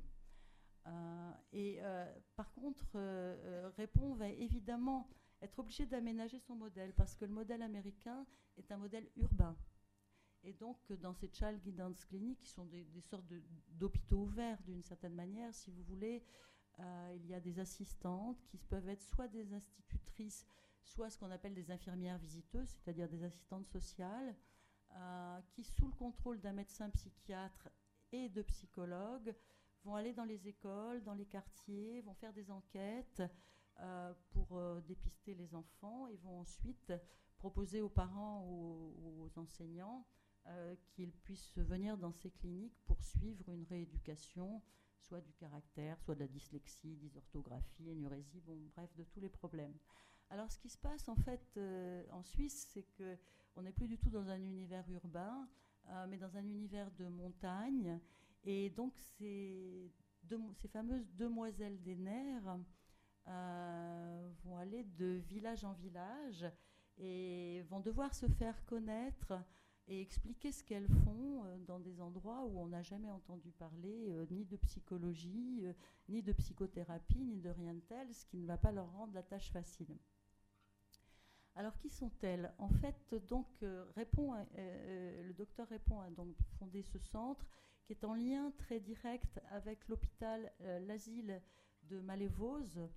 Speaker 2: Par contre, Répond va évidemment être obligé d'aménager son modèle parce que le modèle américain est un modèle urbain. Et donc, dans ces Child Guidance Clinics, qui sont des sortes d'hôpitaux ouverts d'une certaine manière, si vous voulez, il y a des assistantes qui peuvent être soit des institutrices, soit ce qu'on appelle des infirmières visiteuses, c'est-à-dire des assistantes sociales, qui, sous le contrôle d'un médecin psychiatre et de psychologues, vont aller dans les écoles, dans les quartiers, vont faire des enquêtes pour dépister les enfants et vont ensuite proposer aux parents ou aux enseignants qu'ils puissent venir dans ces cliniques pour suivre une rééducation, soit du caractère, soit de la dyslexie, dysorthographie, énurésie, bon, bref, de tous les problèmes. Alors, ce qui se passe en fait en Suisse, c'est qu'on n'est plus du tout dans un univers urbain, mais dans un univers de montagne. Et donc, ces fameuses demoiselles des nerfs vont aller de village en village et vont devoir se faire connaître et expliquer ce qu'elles font dans des endroits où on n'a jamais entendu parler ni de psychologie, ni de psychothérapie, ni de rien de tel, ce qui ne va pas leur rendre la tâche facile. Alors, qui sont-elles? En fait, donc, le docteur Répond a donc fondé ce centre qui est en lien très direct avec l'hôpital, l'asile de Malévose,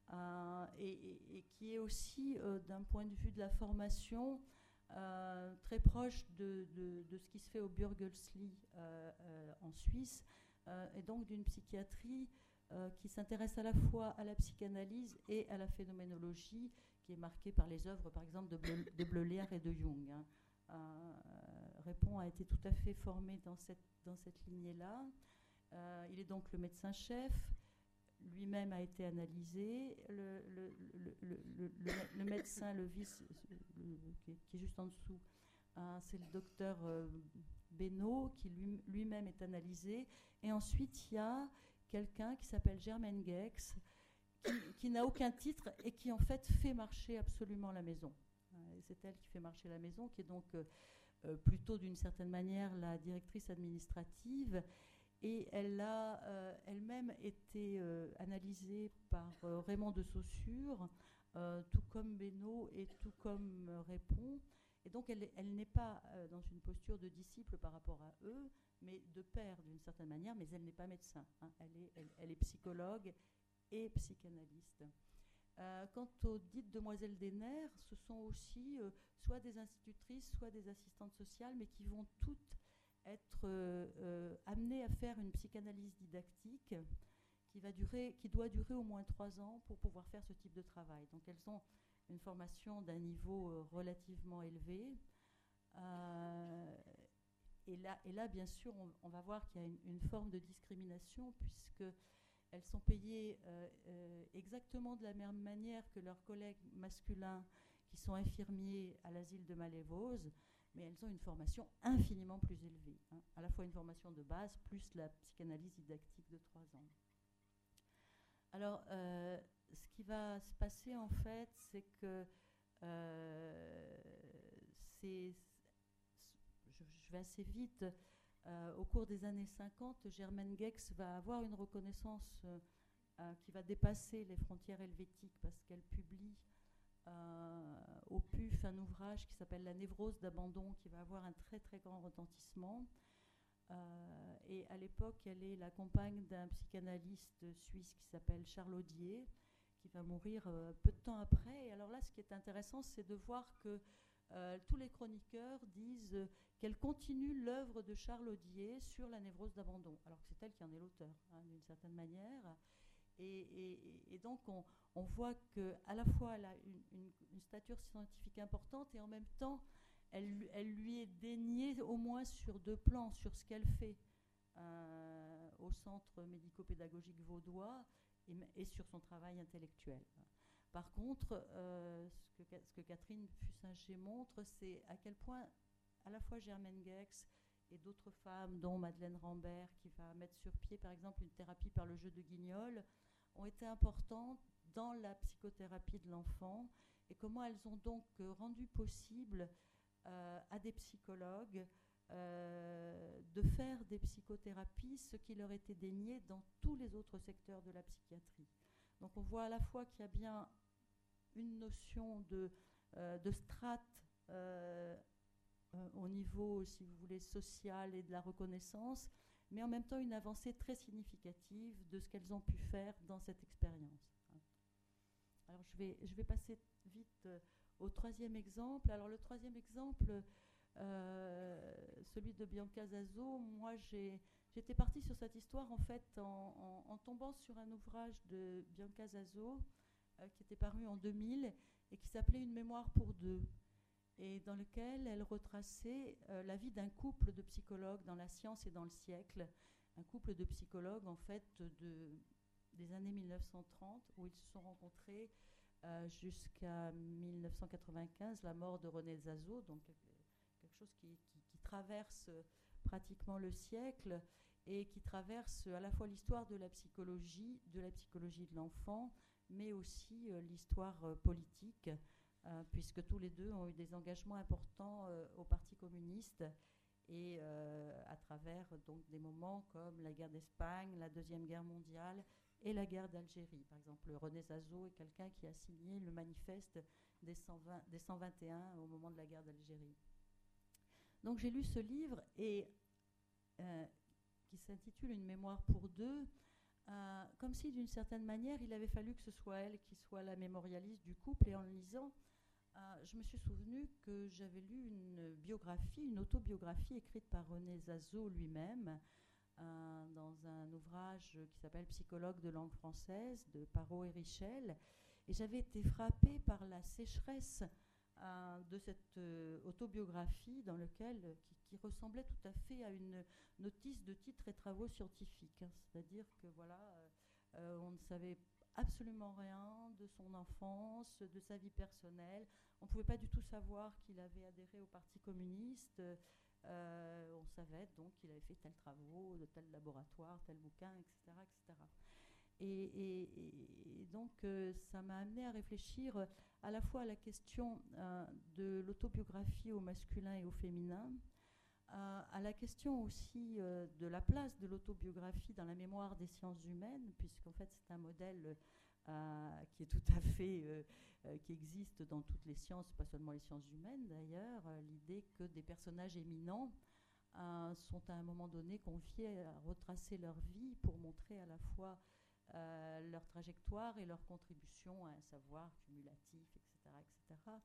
Speaker 2: et qui est aussi, d'un point de vue de la formation, très proche de ce qui se fait au Bürgelsli en Suisse, et donc d'une psychiatrie qui s'intéresse à la fois à la psychanalyse et à la phénoménologie, qui est marquée par les œuvres, par exemple, de Bleuler et de Jung. Répond a été tout à fait formé dans cette lignée-là. Il est donc le médecin-chef. Lui-même a été analysé. Le médecin, le vice, qui est juste en dessous, c'est le docteur Benoît, qui lui-même est analysé. Et ensuite, il y a quelqu'un qui s'appelle Germaine Gex, qui n'a aucun titre et qui, en fait, fait marcher absolument la maison. C'est elle qui fait marcher la maison, qui est donc plutôt, d'une certaine manière, la directrice administrative. Et elle a elle-même été analysée par Raymond de Saussure, tout comme Benoît et tout comme Répond. Et donc elle n'est pas dans une posture de disciple par rapport à eux, mais de père d'une certaine manière, mais elle n'est pas médecin. Hein. Elle est psychologue et psychanalyste. Quant aux dites demoiselles des nerfs, ce sont aussi soit des institutrices, soit des assistantes sociales, mais qui vont toutes être amenées à faire une psychanalyse didactique qui doit durer au moins 3 ans pour pouvoir faire ce type de travail. Donc elles ont une formation d'un niveau relativement élevé. Et là, bien sûr, on va voir qu'il y a une forme de discrimination, puisqu'elles sont payées exactement de la même manière que leurs collègues masculins qui sont infirmiers à l'asile de Malévose, mais elles ont une formation infiniment plus élevée, hein, à la fois une formation de base plus la psychanalyse didactique de 3 ans. Alors, ce qui va se passer en fait, c'est que je vais assez vite. Au cours des années 50, Germaine Gex va avoir une reconnaissance qui va dépasser les frontières helvétiques, parce qu'elle publie au PUF un ouvrage qui s'appelle La névrose d'abandon, qui va avoir un très très grand retentissement. Et à l'époque, elle est la compagne d'un psychanalyste suisse qui s'appelle Charles Audier, qui va mourir peu de temps après. Et alors là, ce qui est intéressant, c'est de voir que tous les chroniqueurs disent qu'elle continue l'œuvre de Charles Audier sur la névrose d'abandon, alors que c'est elle qui en est l'auteur, hein, d'une certaine manière. Et donc, on voit qu'à la fois, elle a une stature scientifique importante, et en même temps, elle lui est déniée au moins sur 2 plans, sur ce qu'elle fait au Centre médico-pédagogique vaudois et sur son travail intellectuel. Par contre, ce que Catherine Fussinger montre, c'est à quel point, à la fois Germaine Gex et d'autres femmes, dont Madeleine Rambert, qui va mettre sur pied, par exemple, une thérapie par le jeu de guignol, ont été importantes dans la psychothérapie de l'enfant, et comment elles ont donc rendu possible à des psychologues de faire des psychothérapies, ce qui leur était dénié dans tous les autres secteurs de la psychiatrie. Donc on voit à la fois qu'il y a bien une notion de strate au niveau, si vous voulez, social et de la reconnaissance, mais en même temps une avancée très significative de ce qu'elles ont pu faire dans cette expérience. Alors je vais passer vite au 3e exemple. Alors le 3e exemple, celui de Bianca Zazo, moi j'étais partie sur cette histoire en fait en tombant sur un ouvrage de Bianca Zazo qui était paru en 2000 et qui s'appelait Une mémoire pour 2, et dans lequel elle retraçait la vie d'un couple de psychologues dans la science et dans le siècle, un couple de psychologues en fait des années 1930 où ils se sont rencontrés jusqu'à 1995, la mort de René Zazo, donc quelque chose qui traverse pratiquement le siècle et qui traverse à la fois l'histoire de la psychologie de l'enfant, mais aussi l'histoire politique, puisque tous les deux ont eu des engagements importants au Parti communiste et à travers donc des moments comme la guerre d'Espagne, la Deuxième Guerre mondiale et la guerre d'Algérie. Par exemple, René Zazo est quelqu'un qui a signé le manifeste des 121 au moment de la guerre d'Algérie. Donc j'ai lu ce livre et qui s'intitule Une mémoire pour 2, comme si d'une certaine manière il avait fallu que ce soit elle qui soit la mémorialiste du couple, et en le lisant, je me suis souvenu que j'avais lu une autobiographie écrite par René Zazo lui-même dans un ouvrage qui s'appelle Psychologue de langue française de Parot et Richel, et j'avais été frappée par la sécheresse de cette autobiographie dans lequel, qui ressemblait tout à fait à une notice de titres et travaux scientifiques, hein. C'est-à-dire que voilà, on ne savait absolument rien de son enfance, de sa vie personnelle. On ne pouvait pas du tout savoir qu'il avait adhéré au Parti communiste. On savait donc qu'il avait fait tel travaux, de tel laboratoire, tel bouquin, etc. etc. Et donc ça m'a amené à réfléchir à la fois à la question de l'autobiographie au masculin et au féminin, à la question aussi de la place de l'autobiographie dans la mémoire des sciences humaines, puisqu'en fait c'est un modèle qui est tout à fait qui existe dans toutes les sciences, pas seulement les sciences humaines d'ailleurs, l'idée que des personnages éminents sont à un moment donné confiés à retracer leur vie pour montrer à la fois leur trajectoire et leur contribution à un savoir cumulatif, etc. etc.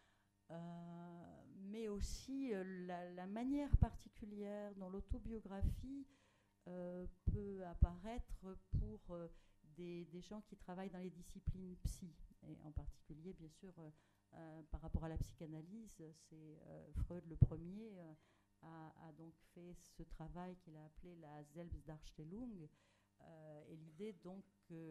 Speaker 2: Mais aussi la manière particulière dont l'autobiographie peut apparaître pour des gens qui travaillent dans les disciplines psy, et en particulier, bien sûr, par rapport à la psychanalyse, c'est Freud le premier, a donc fait ce travail qu'il a appelé la Selbstdarstellung. Et l'idée donc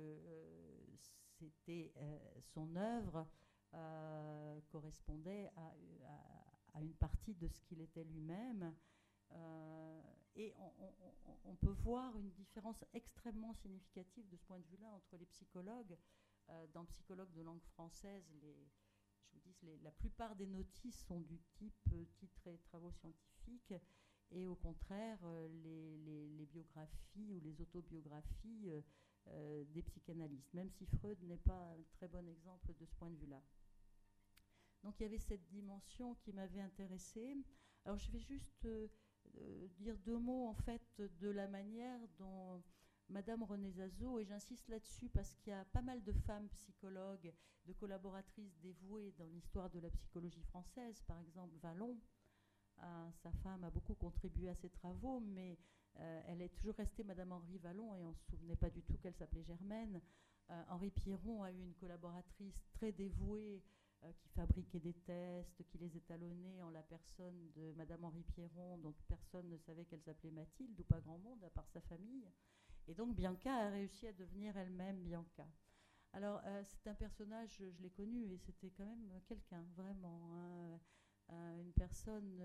Speaker 2: c'était son œuvre correspondait à une partie de ce qu'il était lui-même. Et on peut voir une différence extrêmement significative de ce point de vue-là entre les psychologues. Dans psychologues de langue française, je vous dis, la plupart des notices sont du type titré travaux scientifiques, et au contraire, les biographies ou les autobiographies des psychanalystes, même si Freud n'est pas un très bon exemple de ce point de vue-là. Donc il y avait cette dimension qui m'avait intéressée. Alors je vais juste dire deux mots en fait de la manière dont Madame Renée Zazot, et j'insiste là-dessus parce qu'il y a pas mal de femmes psychologues, de collaboratrices dévouées dans l'histoire de la psychologie française. Par exemple, Vallon, sa femme, a beaucoup contribué à ses travaux, mais elle est toujours restée Madame Henri Vallon et on ne se souvenait pas du tout qu'elle s'appelait Germaine. Henri Pierron a eu une collaboratrice très dévouée qui fabriquait des tests, qui les étalonnait en la personne de Madame Henri Pierron, dont personne ne savait qu'elle s'appelait Mathilde, ou pas grand monde, à part sa famille. Et donc Bianca a réussi à devenir elle-même Bianca. Alors c'est un personnage, je l'ai connu, et c'était quand même quelqu'un, vraiment, une personne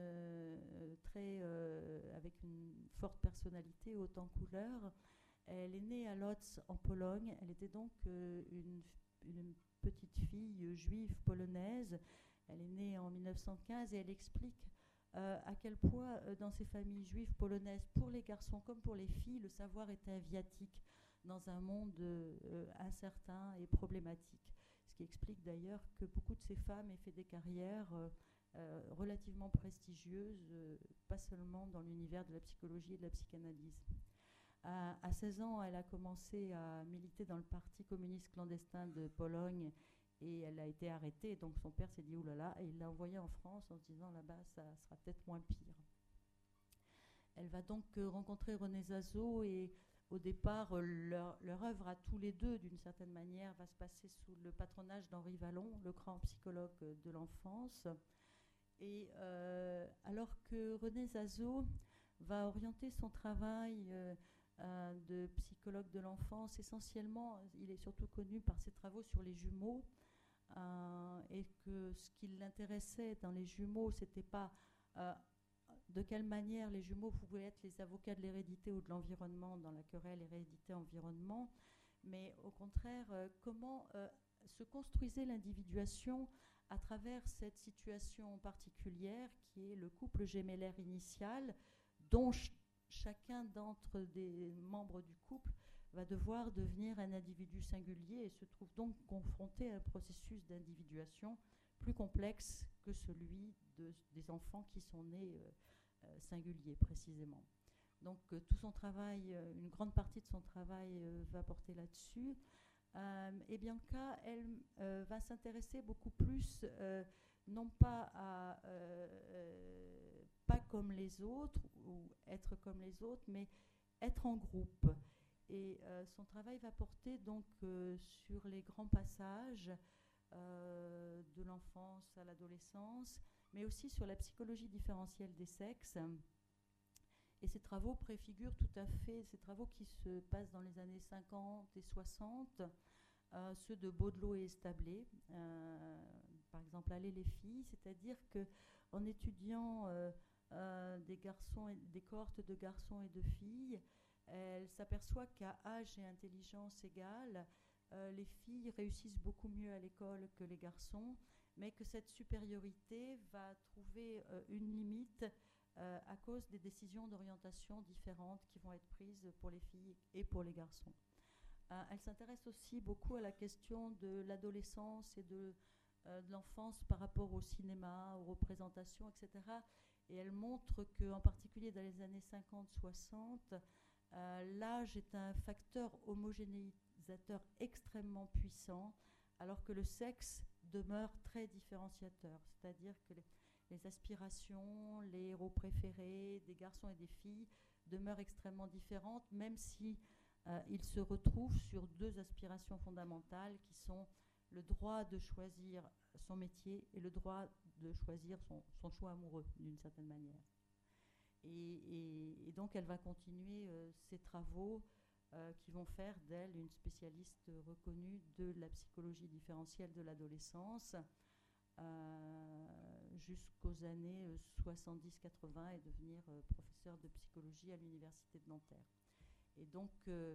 Speaker 2: avec une forte personnalité, haute en couleur. Elle est née à Lodz en Pologne. Elle était donc une petite fille juive polonaise. Elle est née en 1915 et elle explique à quel point dans ces familles juives polonaises, pour les garçons comme pour les filles, le savoir était un viatique dans un monde incertain et problématique. Ce qui explique d'ailleurs que beaucoup de ces femmes aient fait des carrières relativement prestigieuses, pas seulement dans l'univers de la psychologie et de la psychanalyse. À 16 ans, elle a commencé à militer dans le Parti communiste clandestin de Pologne et elle a été arrêtée. Donc son père s'est dit oulala, et il l'a envoyée en France en se disant là-bas ça sera peut-être moins pire. Elle va donc rencontrer Renée Zazot et au départ leur œuvre à tous les deux d'une certaine manière va se passer sous le patronage d'Henri Vallon, le grand psychologue de l'enfance. Et alors que Renée Zazot va orienter son travail de psychologue de l'enfance, essentiellement, il est surtout connu par ses travaux sur les jumeaux, et que ce qui l'intéressait dans les jumeaux, c'était pas de quelle manière les jumeaux pouvaient être les avocats de l'hérédité ou de l'environnement dans la querelle hérédité-environnement, mais au contraire, comment se construisait l'individuation à travers cette situation particulière qui est le couple gémellaire initial, dont chacun d'entre des membres du couple va devoir devenir un individu singulier et se trouve donc confronté à un processus d'individuation plus complexe que celui des enfants qui sont nés singuliers précisément. Donc tout son travail, une grande partie de son travail va porter là-dessus. Et Bianca, elle va s'intéresser beaucoup plus, non pas à pas comme les autres ou être comme les autres, mais être en groupe. Et son travail va porter donc sur les grands passages de l'enfance à l'adolescence, mais aussi sur la psychologie différentielle des sexes. Et ces travaux préfigurent tout à fait, ces travaux qui se passent dans les années 50 et 60, ceux de Baudelot et Establé, par exemple Aller les filles, c'est-à-dire qu'en étudiant des cohortes de garçons et de filles, elle s'aperçoit qu'à âge et intelligence égale, les filles réussissent beaucoup mieux à l'école que les garçons, mais que cette supériorité va trouver une limite à cause des décisions d'orientation différentes qui vont être prises pour les filles et pour les garçons. Elle s'intéresse aussi beaucoup à la question de l'adolescence et de l'enfance par rapport au cinéma, aux représentations, etc. Et elle montre qu'en particulier dans les années 50-60, l'âge est un facteur homogénéisateur extrêmement puissant, alors que le sexe demeure très différenciateur. C'est-à-dire que les aspirations, les héros préférés des garçons et des filles demeurent extrêmement différentes, même si ils se retrouvent sur deux aspirations fondamentales qui sont le droit de choisir son métier et le droit de choisir son choix amoureux, d'une certaine manière. Et donc, elle va continuer ses travaux qui vont faire d'elle une spécialiste reconnue de la psychologie différentielle de l'adolescence jusqu'aux années 70-80 et devenir professeure de psychologie à l'université de Nanterre. Et donc,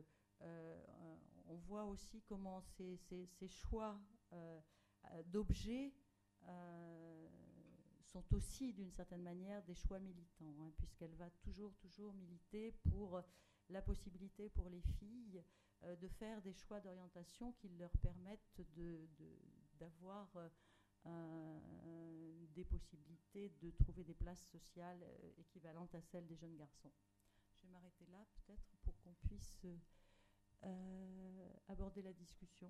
Speaker 2: on voit aussi comment ces choix d'objets sont aussi, d'une certaine manière, des choix militants, hein, puisqu'elle va toujours militer pour la possibilité pour les filles de faire des choix d'orientation qui leur permettent d'avoir des possibilités de trouver des places sociales équivalentes à celles des jeunes garçons. Je vais m'arrêter là, peut-être, pour qu'on puisse aborder la discussion.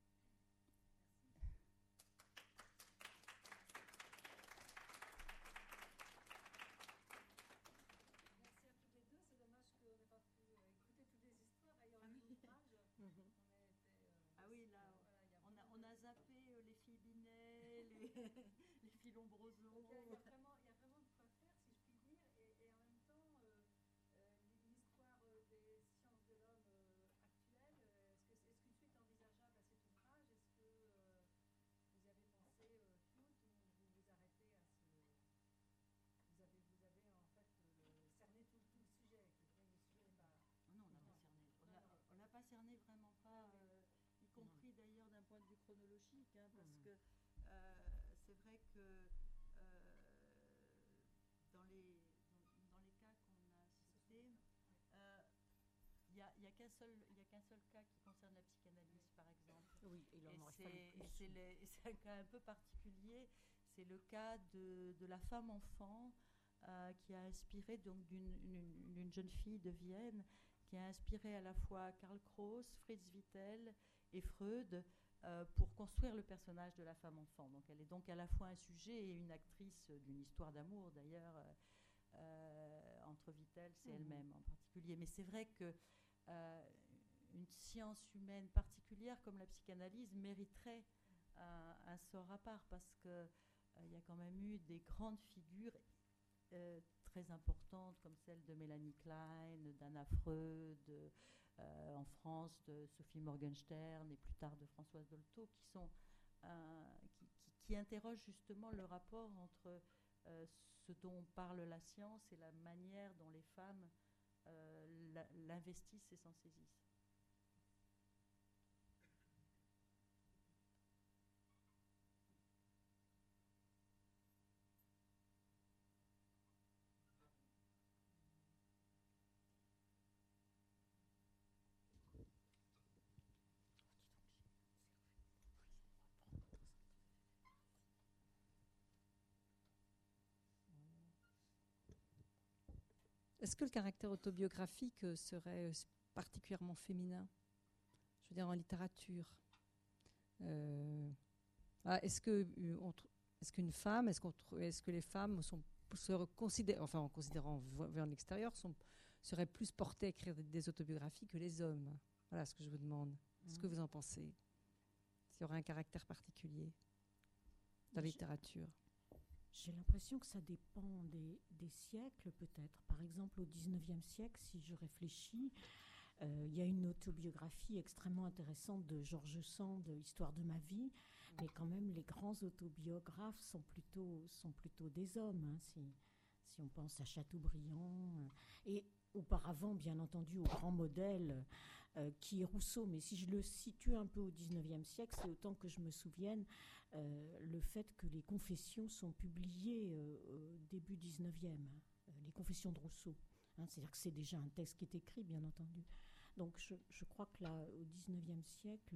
Speaker 2: On a zappé les filles Binet, les filles Lombroso.
Speaker 3: Il y a vraiment de quoi faire, si je puis dire, et en même temps, l'histoire des sciences de l'homme actuelles, est-ce qu'une suite est envisageable à cet ouvrage? Est-ce que vous y avez pensé toutes, ou vous vous arrêtez à ce... Vous avez en fait cerné tout le sujet, que le sujet n'est pas...
Speaker 2: Non, on l'a pas cerné vraiment pas... y compris d'ailleurs d'un point de vue chronologique, hein, parce que c'est vrai que dans les cas qu'on a cités, il n'y a qu'un seul cas qui concerne la psychanalyse, par exemple.
Speaker 1: Oui, et
Speaker 2: c'est un cas un peu particulier. C'est le cas de la femme-enfant qui a inspiré, donc d'une jeune fille de Vienne, qui a inspiré à la fois Karl Kraus, Fritz Vittel et Freud pour construire le personnage de la femme-enfant. Donc elle est donc à la fois un sujet et une actrice d'une histoire d'amour, d'ailleurs, entre Vittel et elle-même en particulier. Mais c'est vrai que une science humaine particulière comme la psychanalyse mériterait un sort à part, parce qu'il y a quand même eu des grandes figures très importantes comme celle de Mélanie Klein, d'Anna Freud, en France, de Sophie Morgenstern et plus tard de Françoise Dolto, qui interrogent justement le rapport entre ce dont parle la science et la manière dont les femmes l'investissent et s'en saisissent.
Speaker 4: Est-ce que le caractère autobiographique serait particulièrement féminin? Je veux dire, en littérature. Est-ce qu'une femme, est-ce que les femmes en considérant vers l'extérieur, seraient plus portées à écrire des autobiographies que les hommes? Voilà ce que je vous demande. Est-ce que vous en pensez? S'il y aura un caractère particulier dans la littérature?
Speaker 1: J'ai l'impression que ça dépend des siècles, peut-être. Par exemple, au XIXe siècle, si je réfléchis, il y a une autobiographie extrêmement intéressante de George Sand, Histoire de ma vie, mais quand même, les grands autobiographes sont plutôt des hommes, hein, si on pense à Chateaubriand. Et auparavant, bien entendu, au grand modèle qui est Rousseau. Mais si je le situe un peu au XIXe siècle, c'est autant que je me souvienne le fait que les confessions sont publiées au début XIXe, les confessions de Rousseau. Hein, c'est-à-dire que c'est déjà un texte qui est écrit, bien entendu. Donc je crois que là, au XIXe siècle,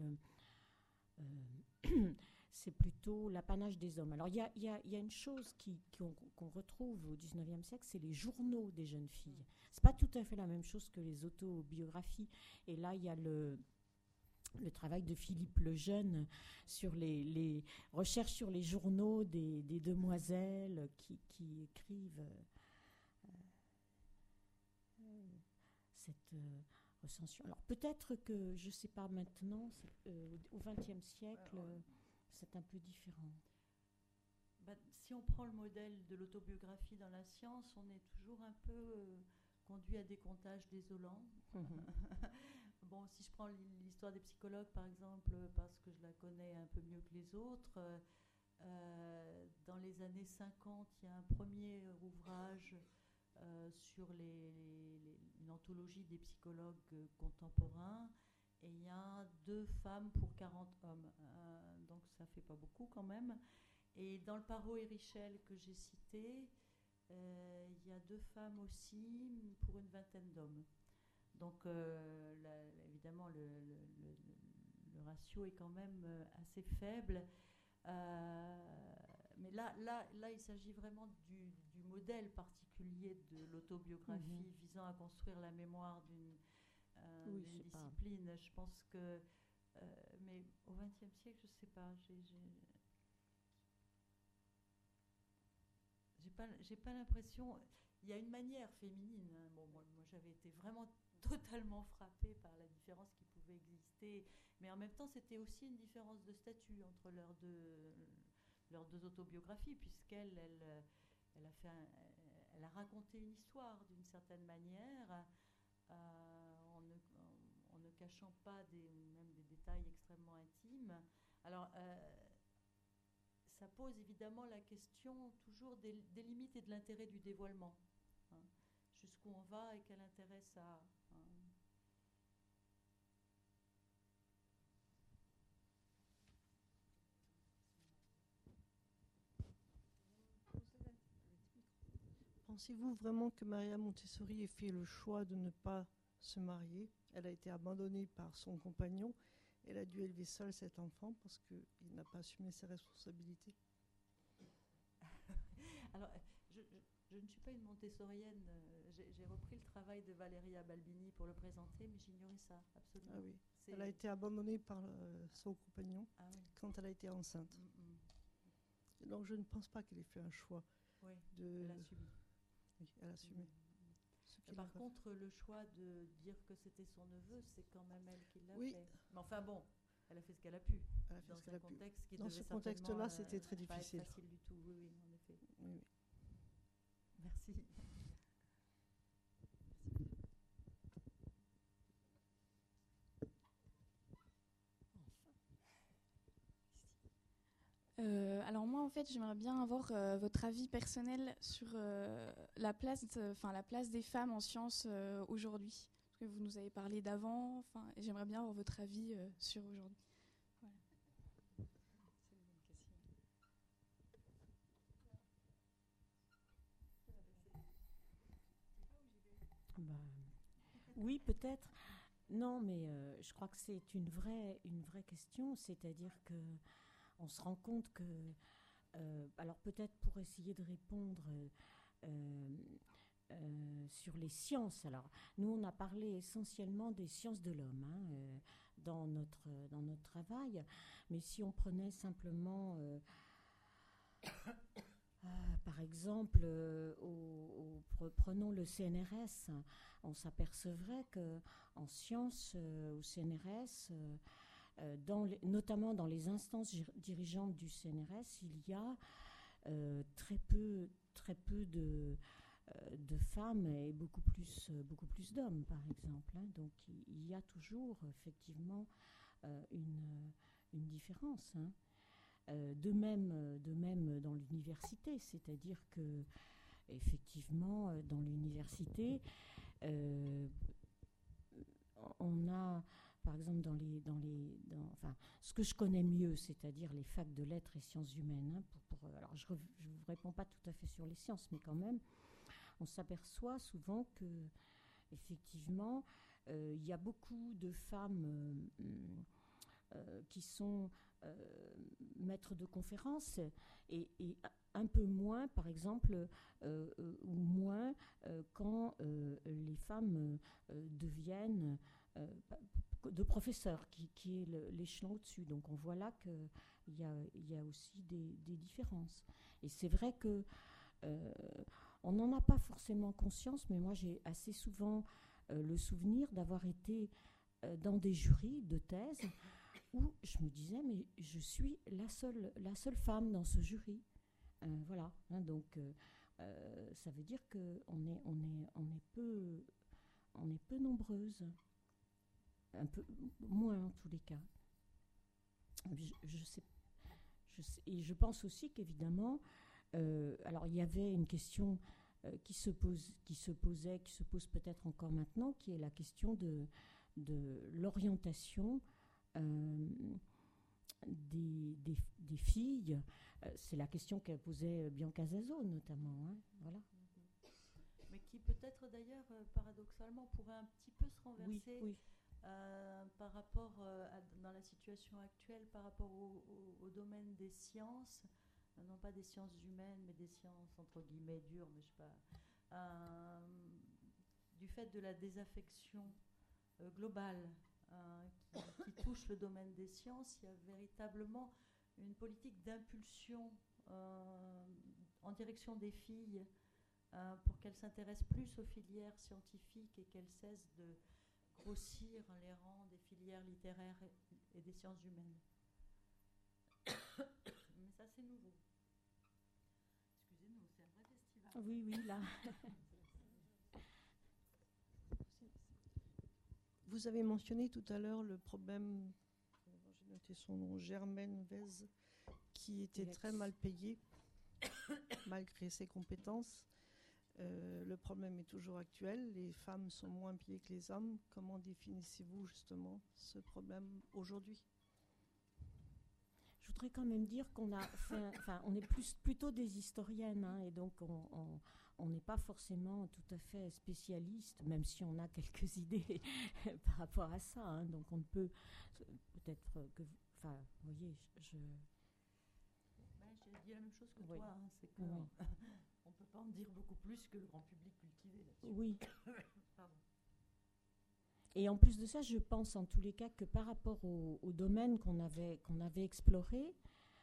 Speaker 1: c'est plutôt l'apanage des hommes. Alors il y a une chose qu'on retrouve au XIXe siècle, c'est les journaux des jeunes filles. C'est pas tout à fait la même chose que les autobiographies. Et là, il y a le travail de Philippe Lejeune sur les recherches sur les journaux des demoiselles qui écrivent cette recension. Alors peut-être que, je ne sais pas maintenant, au XXe siècle, c'est un peu différent.
Speaker 2: Si on prend le modèle de l'autobiographie dans la science, on est toujours un peu conduit à des comptages désolants. Bon, si je prends l'histoire des psychologues, par exemple, parce que je la connais un peu mieux que les autres, dans les années 50, il y a un premier ouvrage sur une anthologie des psychologues contemporains, et il y a 2 femmes pour 40 hommes. Donc ça fait pas beaucoup quand même. Et dans le Parrot et Richel que j'ai cité, il y a 2 femmes aussi pour une vingtaine d'hommes. Donc évidemment le ratio est quand même assez faible. Mais là, il s'agit vraiment du modèle particulier de l'autobiographie visant à construire la mémoire d'une discipline. Je pense que... mais au XXe siècle, je ne sais pas. J'ai pas l'impression... Il y a une manière féminine. Hein. Bon, moi, j'avais été vraiment totalement frappée par la différence qui pouvait exister. Mais en même temps, c'était aussi une différence de statut entre leurs deux autobiographies, puisqu'elle elle a raconté une histoire d'une certaine manière, en ne cachant pas même des détails extrêmement intimes. Alors, ça pose évidemment la question toujours des limites et de l'intérêt du dévoilement. Hein. Jusqu'où on va et quel intérêt ça a. Hein.
Speaker 5: Pensez-vous vraiment que Maria Montessori ait fait le choix de ne pas se marier? Elle a été abandonnée par son compagnon. Elle a dû élever seule cet enfant parce qu'il n'a pas assumé ses responsabilités.
Speaker 2: Alors, je ne suis pas une montessorienne. J'ai repris le travail de Valeria Balbini pour le présenter, mais j'ignorais ça, absolument.
Speaker 5: Ah oui. Elle a été abandonnée par son compagnon quand elle a été enceinte. Et donc, je ne pense pas qu'elle ait fait un choix.
Speaker 2: Oui,
Speaker 5: elle
Speaker 2: a subi.
Speaker 5: Oui, elle a assumé.
Speaker 2: Par contre, le choix de dire que c'était son neveu, c'est quand même elle qui l'a fait. Mais enfin bon, elle a fait ce qu'elle a pu.
Speaker 5: Dans ce contexte-là, c'était très difficile.
Speaker 2: Pas facile du tout, oui, en effet.
Speaker 5: Oui.
Speaker 2: Merci.
Speaker 6: Alors moi, en fait, j'aimerais bien avoir votre avis personnel sur la place des femmes en sciences aujourd'hui. Parce que vous nous avez parlé d'avant, et j'aimerais bien avoir votre avis sur aujourd'hui. Voilà.
Speaker 4: C'est une bonne
Speaker 1: question. Oui, peut-être. Non, mais je crois que c'est une vraie question. C'est-à-dire que on se rend compte que, alors peut-être pour essayer de répondre sur les sciences, alors nous on a parlé essentiellement des sciences de l'homme dans notre travail, mais si on prenait simplement, par exemple, prenons le CNRS, on s'apercevrait qu'en sciences, au CNRS, notamment dans les instances dirigeantes du CNRS, il y a très peu de femmes et beaucoup plus d'hommes, par exemple. Hein. Donc il y a toujours effectivement une différence. Hein. De même dans l'université, c'est-à-dire que effectivement dans l'université, on a par exemple ce que je connais mieux, c'est-à-dire les facs de lettres et sciences humaines. Hein, alors je ne vous réponds pas tout à fait sur les sciences, mais quand même, on s'aperçoit souvent que effectivement, il y a beaucoup de femmes qui sont maîtres de conférences et un peu moins, par exemple, ou moins quand les femmes deviennent de professeurs, qui est l'échelon au-dessus. Donc on voit là qu'il y a aussi des différences. Et c'est vrai que on n'en a pas forcément conscience, mais moi j'ai assez souvent le souvenir d'avoir été dans des jurys de thèse où je me disais, mais je suis la seule femme dans ce jury. Voilà. Hein, donc, ça veut dire on est peu nombreuses. Un peu moins en tous les cas. Et je pense aussi qu'évidemment, alors il y avait une question qui se pose peut-être encore maintenant, qui est la question de l'orientation des filles. C'est la question qu'a posée Bianca Zazo notamment. Hein, voilà.
Speaker 2: Mais qui peut-être d'ailleurs, paradoxalement, pourrait un petit peu se renverser.
Speaker 1: Oui.
Speaker 2: Par rapport dans la situation actuelle, par rapport au domaine des sciences, non pas des sciences humaines, mais des sciences entre guillemets dures, mais je sais pas, du fait de la désaffection globale qui touche le domaine des sciences, il y a véritablement une politique d'impulsion en direction des filles pour qu'elles s'intéressent plus aux filières scientifiques et qu'elles cessent de grossir les rangs des filières littéraires et des sciences humaines. Mais ça, c'est nouveau. Excusez-nous, c'est un vrai festival.
Speaker 1: Oui, là.
Speaker 5: Vous avez mentionné tout à l'heure le problème, j'ai noté son nom, Germaine Vez, qui était très mal payée, malgré ses compétences. Le problème est toujours actuel, les femmes sont moins payées que les hommes. Comment définissez-vous justement ce problème aujourd'hui ?
Speaker 1: Je voudrais quand même dire qu'on a on est plutôt des historiennes, hein, et donc on n'est pas forcément tout à fait spécialiste, même si on a quelques idées par rapport à ça. Hein, donc on ne peut peut-être que, vous voyez,
Speaker 2: j'ai dit la même chose que
Speaker 1: oui.
Speaker 2: toi, hein, c'est que
Speaker 1: oui.
Speaker 2: on ne peut pas en dire beaucoup plus que le grand public cultivé là-dessus.
Speaker 1: Oui.
Speaker 2: Pardon.
Speaker 1: Et en plus de ça, je pense en tous les cas que par rapport au domaine qu'on avait exploré,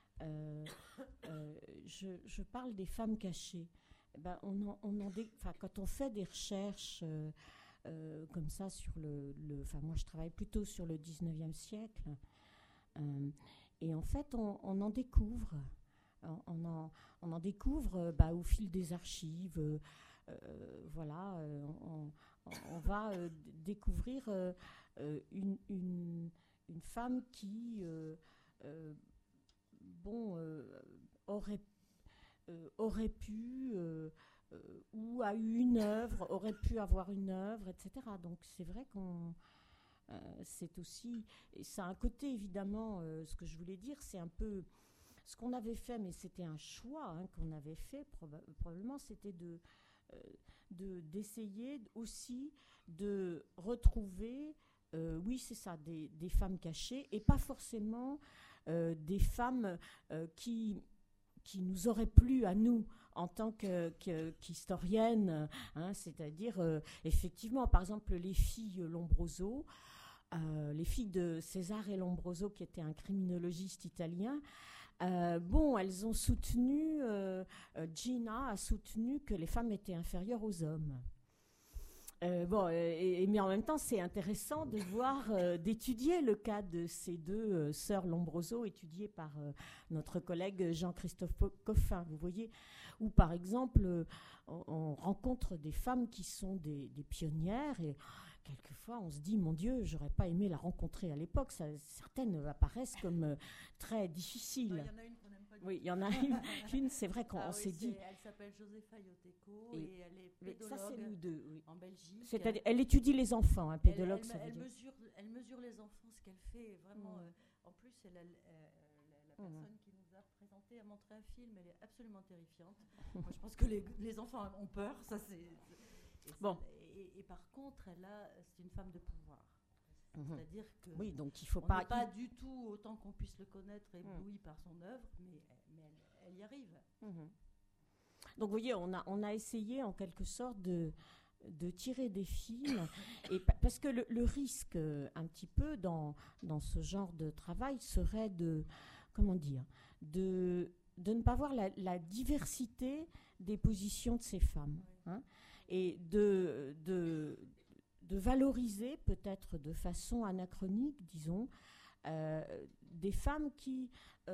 Speaker 1: je parle des femmes cachées. Ben, quand on fait des recherches comme ça sur moi je travaille plutôt sur le 19e siècle, et en fait on en découvre. On en découvre au fil des archives. Voilà, on va découvrir une femme qui aurait pu ou a eu une œuvre, aurait pu avoir une œuvre, etc. Donc c'est vrai qu'on c'est aussi, et ça a un côté évidemment, ce que je voulais dire, c'est un peu ce qu'on avait fait, mais c'était un choix hein, qu'on avait fait, probablement, c'était d'essayer aussi de retrouver, oui c'est ça, des femmes cachées, et pas forcément des femmes qui nous auraient plu à nous en tant qu'historiennes, hein, c'est-à-dire effectivement, par exemple, les filles Lombroso, les filles de Cesare Lombroso, qui était un criminologiste italien. Elles ont soutenu, Gina a soutenu que les femmes étaient inférieures aux hommes. Mais en même temps, c'est intéressant de voir, d'étudier le cas de ces deux sœurs Lombroso, étudiées par notre collègue Jean-Christophe Coffin, vous voyez, où par exemple, on rencontre des femmes qui sont des pionnières, et quelquefois on se dit, mon Dieu, j'aurais pas aimé la rencontrer à l'époque, certaines apparaissent comme très difficiles.
Speaker 2: Il y en a une qu'on n'aime pas du tout.
Speaker 1: Oui, il y en a une c'est vrai qu'on s'est dit.
Speaker 2: Elle s'appelle Josepha Ioteco et elle est pédologue
Speaker 1: ça, c'est nous deux, oui.
Speaker 2: en Belgique.
Speaker 1: C'est-à-dire, elle étudie les enfants, un pédologue, ça veut dire.
Speaker 2: Elle mesure les enfants, ce qu'elle fait vraiment. En plus, la personne qui nous a présenté a montré un film, elle est absolument terrifiante. Moi, je pense que les enfants ont peur, ça c'est.
Speaker 1: Bon.
Speaker 2: Et par contre, c'est une femme de pouvoir. C'est-à-dire que
Speaker 1: oui, donc il faut
Speaker 2: on n'est pas du tout, autant qu'on puisse le connaître, ébloui par son œuvre, mais elle y arrive.
Speaker 1: Donc vous voyez, on a essayé en quelque sorte de tirer des fils, et parce que le risque un petit peu dans ce genre de travail serait de ne pas voir la diversité des positions de ces femmes, hein, et de valoriser peut-être de façon anachronique, disons, des femmes qui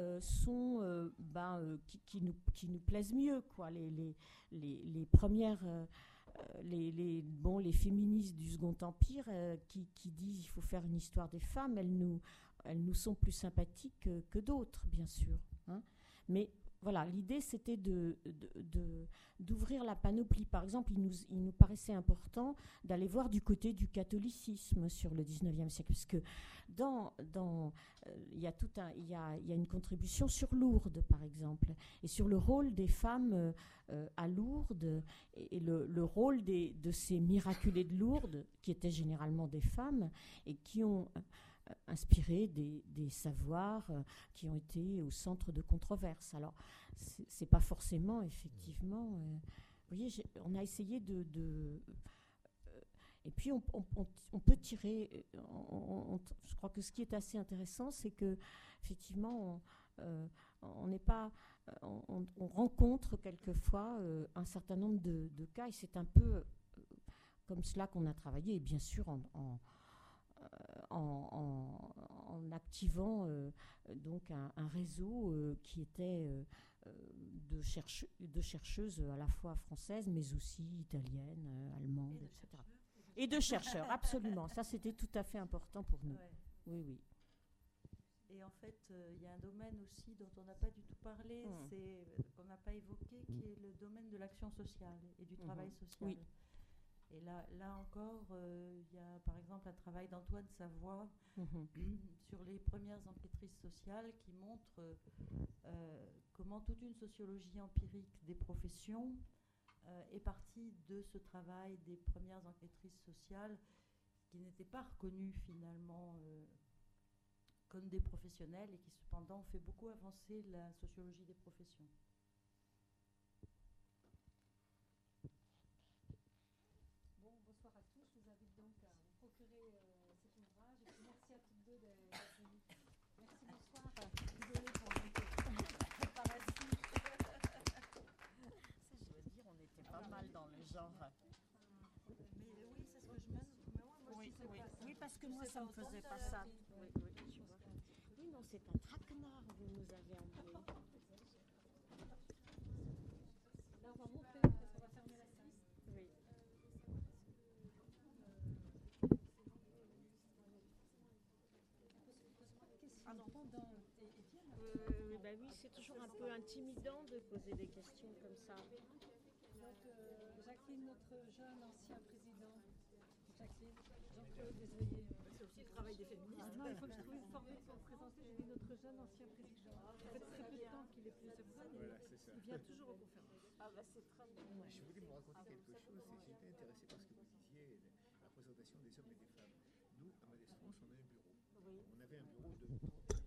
Speaker 1: qui nous plaisent mieux, quoi. Les premières, les féministes du Second Empire qui disent il faut faire une histoire des femmes, elles nous sont plus sympathiques que d'autres, bien sûr. Hein. Mais voilà, l'idée c'était d'ouvrir la panoplie. Par exemple, il nous paraissait important d'aller voir du côté du catholicisme sur le 19e siècle, parce que il y a une contribution sur Lourdes, par exemple, et sur le rôle des femmes à Lourdes, et le rôle de ces miraculées de Lourdes, qui étaient généralement des femmes, et qui ont inspiré des savoirs qui ont été au centre de controverses. Alors, c'est pas forcément, effectivement... vous voyez, on a essayé et puis, on peut tirer... je crois que ce qui est assez intéressant, c'est que, effectivement, on n'est pas... on rencontre quelquefois un certain nombre de cas, et c'est un peu comme cela qu'on a travaillé, et bien sûr en activant donc un réseau qui était de chercheuses à la fois françaises, mais aussi italiennes, allemandes, etc. Et de chercheurs, absolument. Ça, c'était tout à fait important pour nous.
Speaker 2: Ouais.
Speaker 1: Oui, oui.
Speaker 2: Et en fait, il y a un domaine aussi dont on n'a pas du tout parlé, qu'on n'a pas évoqué, qui est le domaine de l'action sociale et du travail social.
Speaker 1: Oui.
Speaker 2: Et là encore, il y a par exemple un travail d'Antoine Savoie sur les premières enquêtrices sociales qui montre comment toute une sociologie empirique des professions est partie de ce travail des premières enquêtrices sociales qui n'étaient pas reconnues finalement comme des professionnels et qui cependant ont fait beaucoup avancer la sociologie des professions.
Speaker 3: Bonsoir à tous, je vous invite donc à vous procurer cet ouvrage. Et puis merci à toutes deux d'être venues. Merci, bonsoir. Désolée pour le parasite.
Speaker 1: Ça, je veux dire, on était pas mal dans le genre.
Speaker 2: Mais oui, c'est ce que je me... Mais moi,
Speaker 1: Oui,
Speaker 2: je sais
Speaker 1: oui.
Speaker 2: pas ça.
Speaker 1: Oui, parce que
Speaker 2: Je
Speaker 1: moi,
Speaker 2: sais
Speaker 1: ça ne
Speaker 2: pas
Speaker 1: me faisait
Speaker 2: autant
Speaker 1: pas
Speaker 2: que ça,
Speaker 1: ça.
Speaker 2: la
Speaker 1: Oui,
Speaker 2: fille.
Speaker 1: oui, je vois. Oui, non, c'est un traquenard que vous nous avez emmené.
Speaker 3: Là, on va monter parce qu'on va fermer la salle.
Speaker 1: Oui. Oui, c'est toujours un peu intimidant de poser des questions comme ça.
Speaker 3: Donc, Jacqueline, notre jeune ancien président. Jacqueline, Jean-Claude, désolé.
Speaker 2: C'est aussi le travail des féministes.
Speaker 3: Ah non, il faut que je trouve une formule pour me présenter. J'ai dit notre jeune ancien président. En fait, très peu de temps qu'il est plus. C'est pour ça qu'il il vient toujours aux conférences.
Speaker 1: Ah bah c'est très bien.
Speaker 7: Je voulais vous raconter quelque chose, c'est que j'étais intéressé par ce que vous disiez, la représentation des hommes et des femmes. Nous, à Modeste France, on a un bureau.
Speaker 1: Oui.
Speaker 7: On avait un bureau de 30 personnes.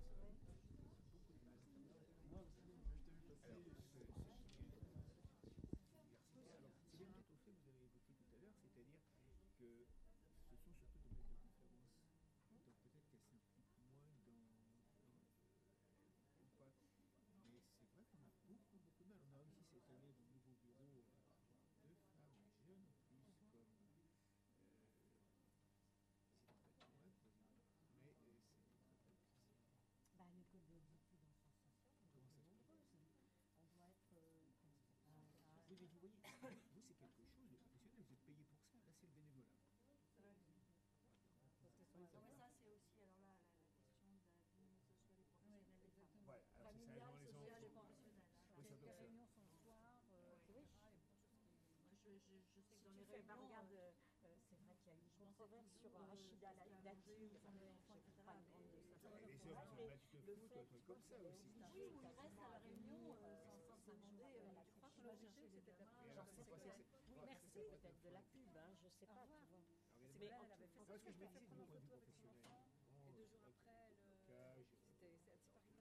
Speaker 1: Controverse sur Rachida Dati,
Speaker 2: Les hommes sont battus de foot, un truc comme ça aussi.
Speaker 3: Oui, où ils restent à la réunion sans se demander. Je crois qu'on va chercher, c'était pas mal.
Speaker 1: Merci, peut-être de la pub, hein, je sais pas. Tu vois.
Speaker 7: Moi, ce que je me disais du point de vue professionnel,